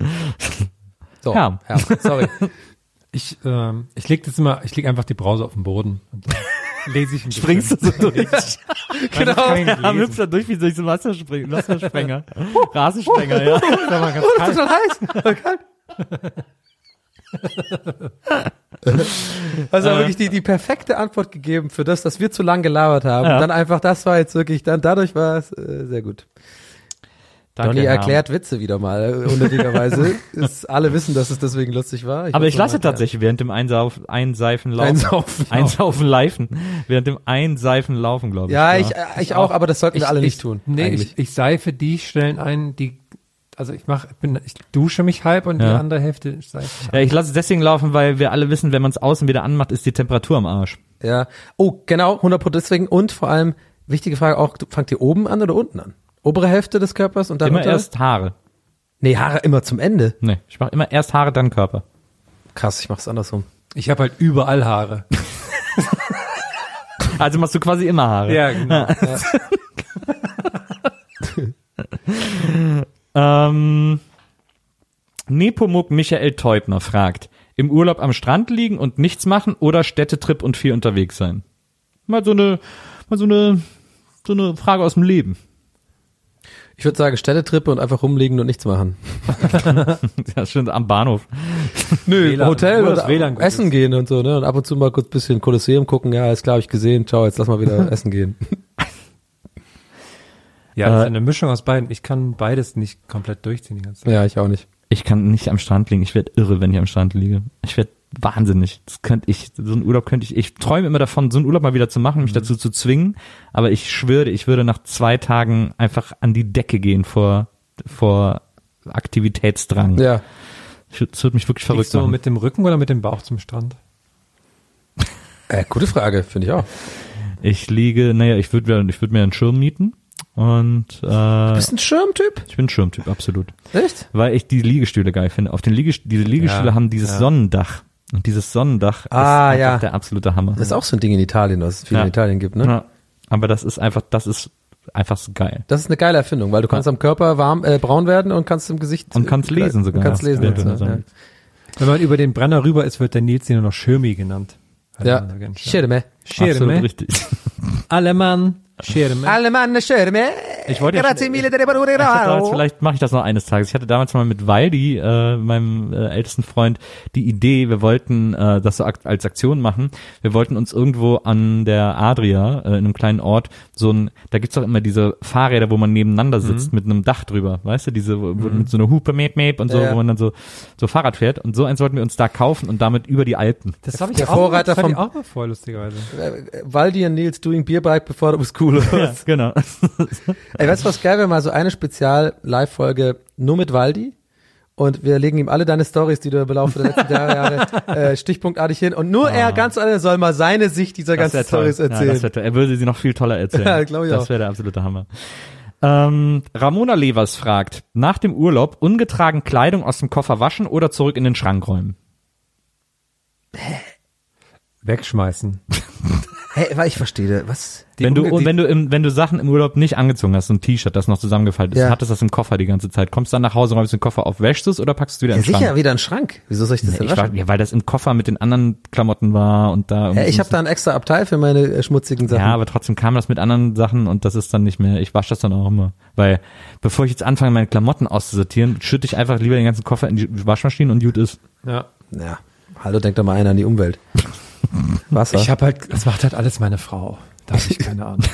So, Ja. ja sorry. Ich, ähm, ich leg das immer, ich leg einfach die Brause auf den Boden und dann lese ich ein bisschen. Springst du so durch? Genau. Ja, hüpft da durch wie durch so einen Wasserspring- Wassersprenger. Rasensprenger, ja. Das war mal ganz Oh, das ist kalt. total heiß. Also wirklich die, die perfekte Antwort gegeben für das, dass wir zu lang gelabert haben. Ja. Dann einfach, das war jetzt wirklich, dann dadurch war es äh, sehr gut. Danke, Donny Herr. erklärt Witze wieder mal, unnötigerweise. Ist, alle wissen, dass es deswegen lustig war. Aber muss ich noch lasse mal erklären. tatsächlich während dem Einsauf, Einseifen laufen. Einsaufen. Einsaufen laufen. Während dem Einseifen laufen, glaube ich. Ja, ich, äh, ich auch, aber das sollten wir alle ich, nicht tun. Nee, eigentlich. ich, ich seife die Stellen ein, die, also ich mach, bin, ich dusche mich halb und die Ja. andere Hälfte seife ich. Ja, ich lasse es deswegen laufen, weil wir alle wissen, wenn man es außen wieder anmacht, ist die Temperatur am Arsch. Ja. Oh, genau, hundert Prozent deswegen. Und vor allem, wichtige Frage auch, fangt ihr oben an oder unten an? Obere Hälfte des Körpers und dann Immer unter? erst Haare. Nee, Haare immer zum Ende. Nee, ich mache immer erst Haare, dann Körper. Krass, ich mach's andersrum. Ich habe halt überall Haare. Also machst du quasi immer Haare. Ja, genau. Ähm, Nepomuk Michael Teubner fragt, im Urlaub am Strand liegen und nichts machen oder Städtetrip und viel unterwegs sein? Mal so eine, mal so eine, so eine Frage aus dem Leben. Ich würde sagen, Städtetrippe und einfach rumliegen und nichts machen. Ja, schön am Bahnhof. Nö, W L A N, Hotel wo das oder W L A N gut essen ist. gehen und so, ne? Und ab und zu mal kurz ein bisschen Kolosseum gucken. Ja, ist klar, hab ich gesehen. Ciao, jetzt lass mal wieder essen gehen. Ja, das Äh, ist eine Mischung aus beiden. Ich kann beides nicht komplett durchziehen die ganze Zeit. Ja, ich auch nicht. Ich kann nicht am Strand liegen. Ich werde irre, wenn ich am Strand liege. Ich werde wahnsinnig. Das könnte ich, so einen Urlaub könnte ich, ich träume immer davon, so einen Urlaub mal wieder zu machen, mich dazu zu zwingen. Aber ich schwöre, ich würde nach zwei Tagen einfach an die Decke gehen vor, vor Aktivitätsdrang. Ja. Ich, das würde mich wirklich verrückt Liegst du machen. mit dem Rücken oder mit dem Bauch zum Strand? Äh, gute Frage, finde ich auch. Ich liege, naja, ich würde mir, ich würde mir einen Schirm mieten und äh, Bist du ein Schirmtyp? ich bin ein Schirmtyp, absolut. Echt? Weil ich die Liegestühle geil finde. Auf den Liegest- diese Liegestühle Ja, haben dieses ja. Sonnendach. Und dieses Sonnendach Ah, ist einfach ja. der absolute Hammer. Das ist auch so ein Ding in Italien, was es viel Ja. in Italien gibt, ne? Ja. Aber das ist einfach, das ist einfach so geil. Das ist eine geile Erfindung, weil du kannst am Körper warm, äh, braun werden und kannst im Gesicht Und kannst äh, lesen sogar. Und kannst lesen. Ja, und so, ja. ja. Wenn man über den Brenner rüber ist, wird der Nils hier nur noch Schirmi genannt. Ja, Schirme. Absolut Schirme. richtig. Alle Mann, Schirme. Alle Mann, Schirme. Ich wollte ja Grazie schon, mille, ich, ich hatte damals, vielleicht mache ich das noch eines Tages. Ich hatte damals mal mit Waldi, äh, meinem äh, ältesten Freund, die Idee, wir wollten äh, das so ak- als Aktion machen. Wir wollten uns irgendwo an der Adria, äh, in einem kleinen Ort, so ein, da gibt's doch immer diese Fahrräder, wo man nebeneinander sitzt, mhm. mit einem Dach drüber, weißt du, diese, wo, mhm. mit so einer Hupe, Meep, Meep und so, ja. wo man dann so, so Fahrrad fährt. Und so eins wollten wir uns da kaufen und damit über die Alpen. Das habe ich der auch, Vorreiter das vom, ich auch mal vor, lustigerweise. Äh, Waldi und Nils doing Beerbike before it was cool. Ja, genau. Ey, weißt du, was geil wäre? Mal so eine Spezial-Live-Folge nur mit Waldi und wir legen ihm alle deine Stories, die du im Laufe der letzten Jahre, Jahre äh, stichpunktartig hin und nur ah. er ganz alle soll mal seine Sicht dieser das ganzen Stories erzählen. Ja, das wär, er würde sie noch viel toller erzählen. Ja, glaube ich auch. Das wäre der absolute Hammer. Ähm, Ramona Levers fragt, nach dem Urlaub ungetragen Kleidung aus dem Koffer waschen oder zurück in den Schrank räumen? Wegschmeißen. Hey, weil ich verstehe, was? Die wenn du, Unge- wenn du im, wenn du Sachen im Urlaub nicht angezogen hast, so ein T-Shirt, das noch zusammengefaltet ist, ja. hattest das im Koffer die ganze Zeit, kommst dann nach Hause, räumst den Koffer auf, wäschst es oder packst du wieder ja, in den Schrank? Sicher, wieder in den Schrank. Wieso soll ich das nee, denn ich waschen? war, ja, weil das im Koffer mit den anderen Klamotten war und da. Ja, ich habe da ein extra Abteil für meine äh, schmutzigen Sachen. Ja, aber trotzdem kam das mit anderen Sachen und das ist dann nicht mehr, ich wasche das dann auch immer. Weil, bevor ich jetzt anfange, meine Klamotten auszusortieren, schütte ich einfach lieber den ganzen Koffer in die Waschmaschine und gut ist. Ja. Ja. Hallo, denk doch mal einer an die Umwelt. Wasser. Ich habe halt, das macht halt alles meine Frau. Da habe ich keine Ahnung.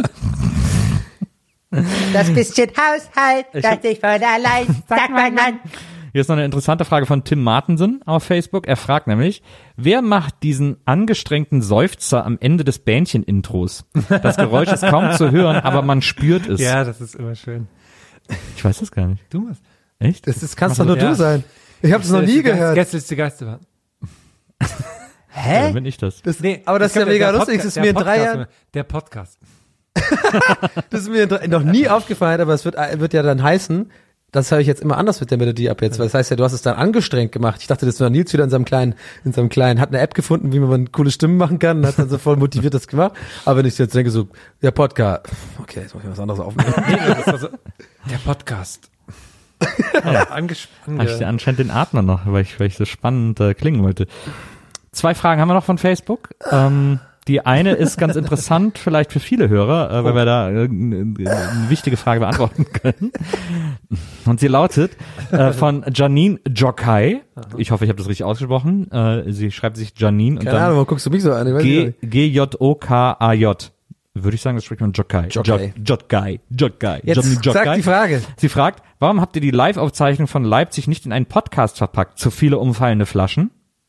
Das bisschen Haushalt, ich das hab, sich von allein, sagt mein Mann. Hier ist noch eine interessante Frage von Tim Martensen auf Facebook. Er fragt nämlich, wer macht diesen angestrengten Seufzer am Ende des Bähnchen-Intros? Das Geräusch ist kaum zu hören, aber man spürt es. Ja, das ist immer schön. Ich weiß das gar nicht. Du machst. Echt? Das, das kannst doch nur ja. du sein. Ich habe das noch nie gehört. Gästeliste Geisterbahn. Hä? Ja, dann bin ich das. das nee, aber das, das ist ja mega lustig. Das ist mir in drei Jahren. Der Podcast. Das ist mir noch nie aufgefallen, aber es wird, wird ja dann heißen, das höre ich jetzt immer anders mit der Melodie ab jetzt, weil das heißt ja, du hast es dann angestrengt gemacht. Ich dachte, das war Nils wieder in seinem kleinen, in seinem kleinen, hat eine App gefunden, wie man coole Stimmen machen kann und hat dann so voll motiviert das gemacht. Aber wenn ich jetzt denke so, der Podcast, okay, jetzt muss ich was anderes aufnehmen. Das war so, der Podcast. Ja. Anges- ange- Habe ich dir anscheinend den Atmer noch, weil ich, weil ich so spannend äh, klingen wollte. Zwei Fragen haben wir noch von Facebook. Ähm, die eine ist ganz interessant, vielleicht für viele Hörer, äh, weil wir da äh, eine wichtige Frage beantworten können. Und sie lautet äh, von Janine Jokai. Ich hoffe, ich habe das richtig ausgesprochen. Äh, sie schreibt sich Janine und Keine dann Ahnung, warum guckst du mich so an? G J O K A J. Würde ich sagen, das spricht man Jokai. Jokai. Jokai. Jokai. Jetzt sag die Frage. Sie fragt, warum habt ihr die Live-Aufzeichnung von Leipzig nicht in einen Podcast verpackt? Zu viele umfallende Flaschen?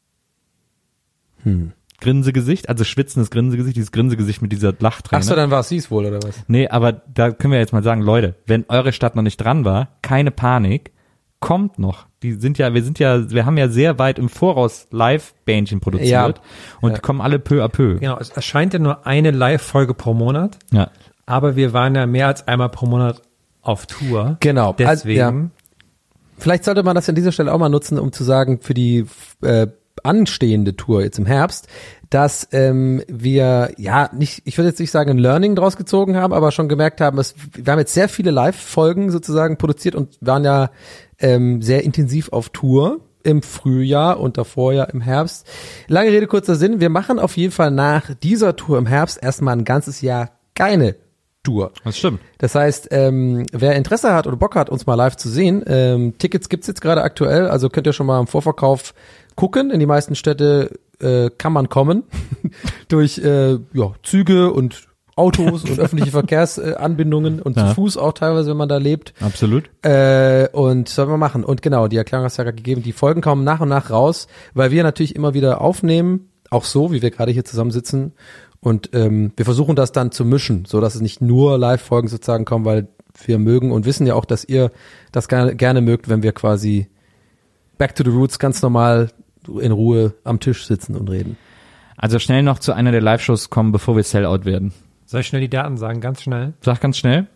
Hm. Grinsegesicht, also schwitzendes Grinsegesicht, dieses Grinsegesicht mit dieser Lachträne. Ach so, dann war es sie's wohl, oder was? Nee, aber da können wir jetzt mal sagen, Leute, wenn eure Stadt noch nicht dran war, keine Panik, kommt noch. Die sind ja, wir sind ja, wir haben ja sehr weit im Voraus Live-Bähnchen produziert ja. und ja. die kommen alle peu à peu. Genau, es erscheint ja nur eine Live-Folge pro Monat. Ja. Aber wir waren ja mehr als einmal pro Monat auf Tour. Genau. Deswegen. Also, ja. Vielleicht sollte man das an dieser Stelle auch mal nutzen, um zu sagen, für die äh, anstehende Tour jetzt im Herbst, dass ähm, wir, ja, nicht, ich würde jetzt nicht sagen ein Learning draus gezogen haben, aber schon gemerkt haben, dass, wir haben jetzt sehr viele Live-Folgen sozusagen produziert und waren ja ähm, sehr intensiv auf Tour im Frühjahr und davor ja im Herbst. Lange Rede, kurzer Sinn, wir machen auf jeden Fall nach dieser Tour im Herbst erstmal ein ganzes Jahr keine Tour. Das stimmt. Das heißt, ähm, wer Interesse hat oder Bock hat, uns mal live zu sehen, ähm, Tickets gibt's jetzt gerade aktuell, also könnt ihr schon mal im Vorverkauf gucken. In die meisten Städte äh, kann man kommen durch äh, ja, Züge und Autos und öffentliche Verkehrsanbindungen und ja. zu Fuß auch teilweise, wenn man da lebt. Absolut. Äh, und sollen wir machen. Und genau, die Erklärung hast du ja gerade gegeben, die Folgen kommen nach und nach raus, weil wir natürlich immer wieder aufnehmen, auch so, wie wir gerade hier zusammensitzen. Und ähm, wir versuchen das dann zu mischen, so dass es nicht nur Live-Folgen sozusagen kommen, weil wir mögen und wissen ja auch, dass ihr das gerne, gerne mögt, wenn wir quasi back to the roots ganz normal in Ruhe am Tisch sitzen und reden. Also schnell noch zu einer der Live-Shows kommen, bevor wir Sellout werden. Soll ich schnell die Daten sagen? Ganz schnell. Sag ganz schnell.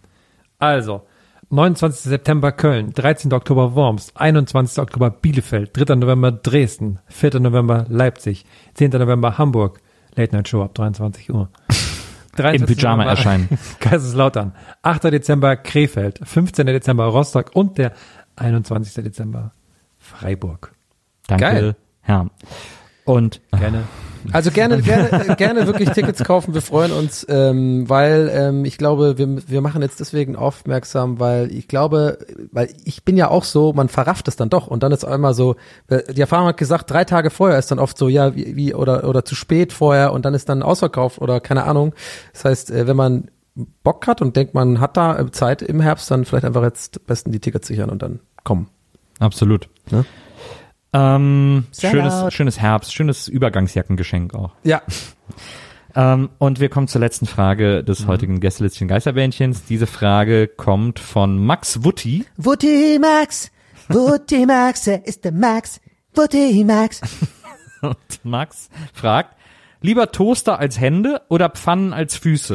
Also, neunundzwanzigster September Köln, dreizehnter Oktober Worms, einundzwanzigster Oktober Bielefeld, dritter November Dresden, vierter November Leipzig, zehnter November Hamburg, Late Night Show ab dreiundzwanzig Uhr. Im Pyjama erscheinen. Kaiserslautern, achter Dezember Krefeld, fünfzehnter Dezember Rostock und der einundzwanzigster Dezember Freiburg. Danke, Geil. Herr. Und gerne. Also gerne, gerne, gerne wirklich Tickets kaufen. Wir freuen uns, ähm, weil ähm, ich glaube, wir, wir machen jetzt deswegen aufmerksam, weil ich glaube, weil ich bin ja auch so, man verrafft es dann doch und dann ist einmal so, die Erfahrung hat gesagt, drei Tage vorher ist dann oft so, ja, wie, wie oder oder zu spät vorher und dann ist dann ausverkauft oder keine Ahnung. Das heißt, wenn man Bock hat und denkt, man hat da Zeit im Herbst, dann vielleicht einfach jetzt am besten die Tickets sichern und dann kommen. Absolut. Ja? Ähm, schönes, schönes Herbst, schönes Übergangsjackengeschenk auch. Ja. Ähm, und wir kommen zur letzten Frage des mhm. heutigen Gästelistchen Geisterbähnchens. Diese Frage kommt von Max Wutti. Wutti Max, Wutti Max, er ist der Max, Wutti Max. Und Max fragt, lieber Toaster als Hände oder Pfannen als Füße?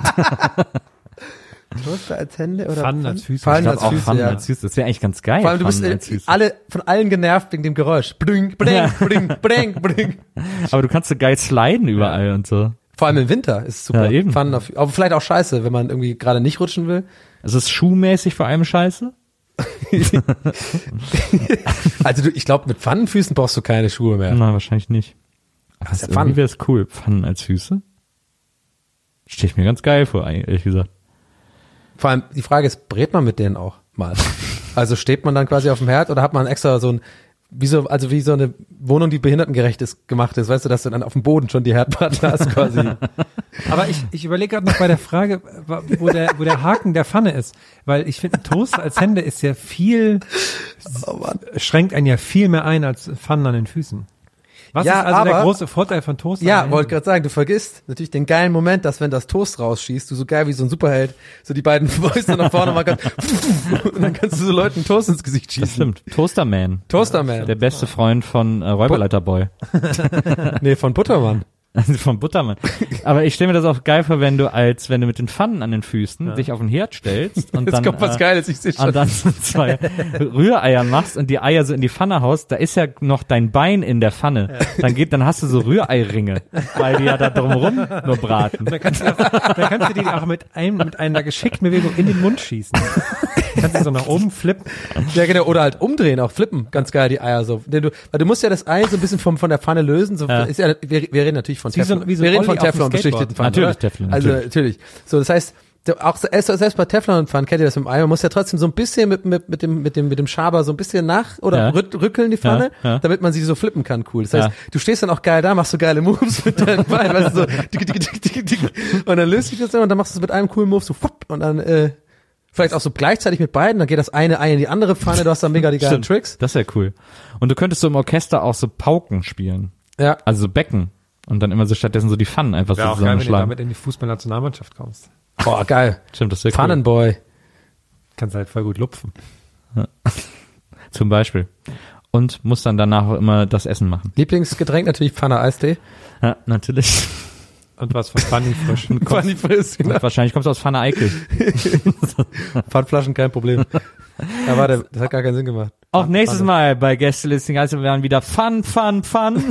Toaster als Hände oder Pfannen als Füße? Pfannen Ich als glaube auch Füße, Pfannen ja. als Füße. Das wäre eigentlich ganz geil. Vor allem, du bist Pfannen äh, als Füße. alle, von allen genervt wegen dem Geräusch. Bling, bling, bling, bling, bling, Aber du kannst so geil sliden überall und so. Vor allem im Winter ist es super. Ja, eben. Pfannen auf, aber vielleicht auch scheiße, wenn man irgendwie gerade nicht rutschen will. Also ist schuhmäßig vor allem scheiße? Also du, ich glaube, mit Pfannenfüßen brauchst du keine Schuhe mehr. Nein, wahrscheinlich nicht. Aber ist ja irgendwie Pfannen. wäre es cool. Pfannen als Füße? Stell ich mir ganz geil vor, ehrlich gesagt. Vor allem, die Frage ist, brät man mit denen auch mal? Also steht man dann quasi auf dem Herd oder hat man extra so ein, wie so, also wie so eine Wohnung, die behindertengerecht ist, gemacht ist, weißt du, dass du dann auf dem Boden schon die Herdplatte hast quasi. Aber ich, ich überlege gerade noch bei der Frage, wo der, wo der Haken der Pfanne ist. Weil ich finde, Toast als Hände ist ja viel, Oh Mann. schränkt einen ja viel mehr ein als Pfannen an den Füßen. Was Ja, ist also aber- der große Vorteil von Toast? an Ja, den wollte Händen? gerade sagen, du vergisst natürlich den geilen Moment, dass wenn das Toast rausschießt, du so geil wie so ein Superheld, so die beiden Fäuste nach vorne machen kannst und dann kannst du so Leuten Toast ins Gesicht schießen. Das stimmt. Toasterman. Toasterman. Der beste Freund von äh, Räuberleiterboy. Nee, von Buttermann. Also von Buttermann. Aber ich stelle mir das auch geil vor, wenn du als, wenn du mit den Pfannen an den Füßen dich auf den Herd stellst und Jetzt dann, kommt was äh, Geiles, ich sehe schon. und dann so zwei Rühreier machst und die Eier so in die Pfanne haust, da ist ja noch dein Bein in der Pfanne. Dann geht, dann hast du so Rührei-Ringe, weil die ja da drumherum nur braten. Dann kannst, du auch, dann kannst du die auch mit, einem, mit einer geschickten Bewegung in den Mund schießen. Kannst du so nach oben flippen. Ja, genau, oder halt umdrehen, auch flippen, ganz geil, die Eier so. Denn du, weil du musst ja das Ei so ein bisschen vom, von der Pfanne lösen, so, Ja. ist ja, wir, wir reden natürlich von Wie so ein- Teflon. wie so ein wir reden von Olli auf dem Teflon beschichteten Pfannen. Natürlich oder? Teflon, Also, natürlich. natürlich. So, das heißt, du- auch selbst, selbst bei Teflon und Pfannen kennt ihr das mit dem Ei, man muss ja trotzdem so ein bisschen mit, mit, mit dem, mit dem, mit dem Schaber so ein bisschen nach, oder Ja. rüt, rückeln die Pfanne, Ja, ja. damit man sie so flippen kann, cool. Das heißt, Ja. du stehst dann auch geil da, machst so geile Moves mit deinem Bein, weißt du, so, tick, tick, tick, tick, tick, und dann löst sich das dann und dann machst du es mit einem coolen Move so, fupp, und dann, äh, vielleicht auch so gleichzeitig mit beiden, dann geht das eine Ei in die andere Pfanne, du hast dann mega die geilen Stimmt. Tricks. Das wäre cool. Und du könntest so im Orchester auch so Pauken spielen. Ja. Also so Becken. Und dann immer so stattdessen so die Pfannen einfach Wäre so auch geil, wenn du zusammenschlagen. damit in die Fußballnationalmannschaft kommst. Boah, geil. Stimmt, das wäre cool. Pfannenboy. Kannst halt voll gut lupfen. Zum Beispiel. Und muss dann danach auch immer das Essen machen. Lieblingsgetränk natürlich Pfanne Eistee. Ja, natürlich. Und was von Funny frisch. Pfanne Friss, genau. Und wahrscheinlich kommst du aus Pfanne Eickel. Pfandflaschen, kein Problem. Ja, warte, das hat gar keinen Sinn gemacht. Auch nächstes Mal bei Gästelisting, also wir werden wieder Fun, Fun, Fun.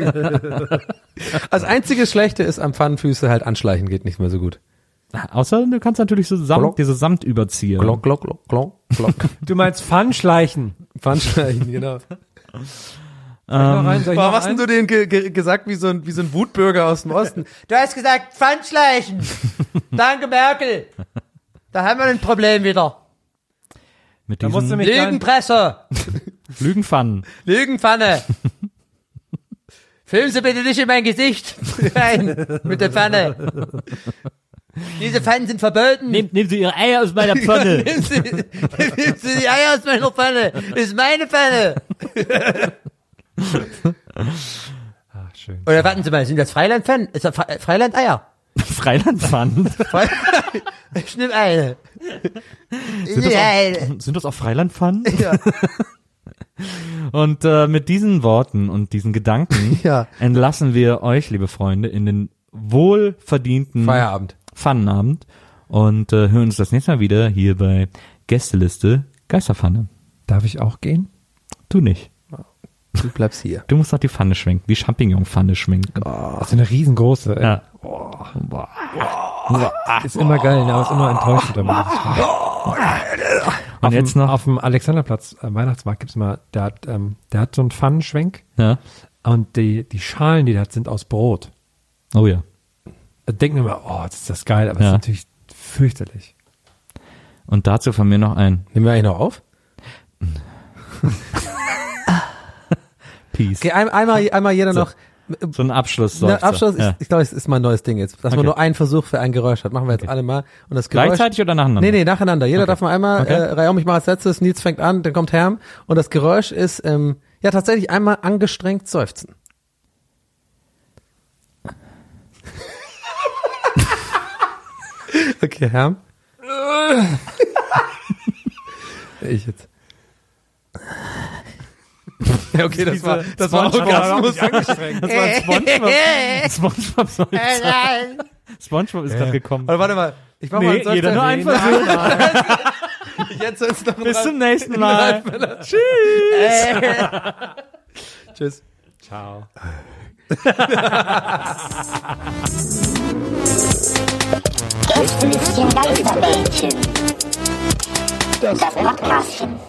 Das einzige Schlechte ist am Pfannenfüße halt anschleichen geht nicht mehr so gut. Außer du kannst natürlich so Samt, Glock. diese Samtüberzieher. Glock, glock, glock, glock, glock. Du meinst Pfannschleichen. Pfannschleichen, genau. Soll ich noch rein? Soll ich Warum noch hast denn rein? du den ge ge gesagt wie so ein, wie so ein Wutbürger aus dem Osten? Du hast gesagt, Pfannschleichen. Danke, Merkel. Da haben wir ein Problem wieder. Mit Da musst du diesen mich gar nicht- Lügenpresse. Lügenpfannen. Lügenpfanne. Filmen Sie bitte nicht in mein Gesicht rein mit der Pfanne. Diese Pfannen sind verboten. Nehmt, nehmt Sie Ihre Eier aus meiner Pfanne. Nehmen Sie, nehmen Sie die Eier aus meiner Pfanne. Das ist meine Pfanne. Ach, schön. Oder warten Sie mal, sind das Freiland-Pfannen? Ist das Fre- Freiland-Eier? Freilandpfannen. Ich nehme eine. Sind das, eine. auch, sind das auch Freilandpfannen? Ja. Und äh, mit diesen Worten und diesen Gedanken Ja. entlassen wir euch, liebe Freunde, in den wohlverdienten Feierabend. Pfannenabend und äh, hören uns das nächste Mal wieder hier bei Gästeliste Geisterpfanne. Darf ich auch gehen? Du nicht. Du bleibst hier. Du musst noch die Pfanne schwenken, die Champignon-Pfanne schwenken. Das ist eine riesengroße. ey. Ja. Ist immer geil, ne, aber ist immer enttäuschend damit. Und jetzt dem, noch, auf dem Alexanderplatz am Weihnachtsmarkt gibt's mal, der hat, ähm, der hat so einen Pfannenschwenk, ja, Und die, die Schalen, die da sind aus Brot. Oh ja. Da denken wir immer, oh, das ist das geil, aber Ja. das ist natürlich fürchterlich. Und dazu von mir noch ein Nehmen wir eigentlich noch auf? Peace. Okay, ein, einmal, einmal jeder So. noch. So ein Abschluss. Der Abschluss ist, ja. ich glaube, es ist mein neues Ding jetzt, dass man Okay. nur einen Versuch für ein Geräusch hat. Machen wir jetzt Okay. alle mal. Und das Geräusch. Gleichzeitig oder nacheinander? Nee, nee, nacheinander. Jeder Okay. darf mal einmal, Okay. äh, Reihe um, ich mache als letztes, Nils fängt an, dann kommt Herm. Und das Geräusch ist, ähm, ja, tatsächlich einmal angestrengt seufzen. Okay, Herm. Ich jetzt. Ja, okay, das war, das war ein Orgasmus. Das war ein Spongebob. Spongebob Seufzer. Spongebob ist gerade gekommen. Aber warte mal, ich mach mal Nee, einen jeder nur ein Seufzer. Versuch. Jetzt ist noch ein Bis Ralf- zum nächsten Mal. Tschüss. Tschüss. Ciao. Gästelistchen Geisterbällchen. Das Podcastchen.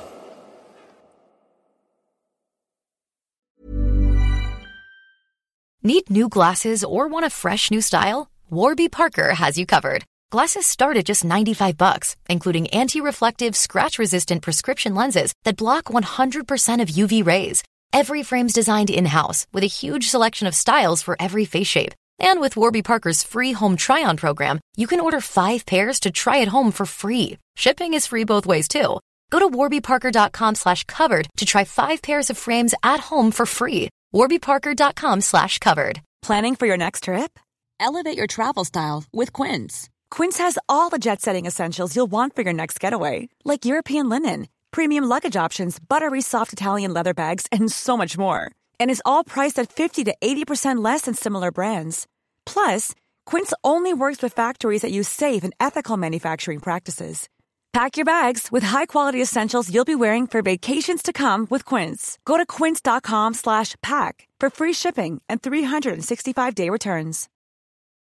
Need new glasses or want a fresh new style? Warby Parker has you covered. Glasses start at just ninety-five bucks, including anti-reflective, scratch-resistant prescription lenses that block one hundred percent of U V rays. Every frame's designed in-house with a huge selection of styles for every face shape. And with Warby Parker's free home try-on program, you can order five pairs to try at home for free. Shipping is free both ways, too. Go to warbyparker.com slash covered to try five pairs of frames at home for free. warbyparker.com slash covered. Planning for your next trip? Elevate your travel style with Quince. Quince has all the jet-setting essentials you'll want for your next getaway, like European linen, premium luggage options, buttery soft Italian leather bags, and so much more. And is all priced at fifty to eighty percent less than similar brands. Plus, Quince only works with factories that use safe and ethical manufacturing practices. Pack your bags with high-quality essentials you'll be wearing for vacations to come with Quince. Go to quince.com slash pack for free shipping and three sixty-five day returns.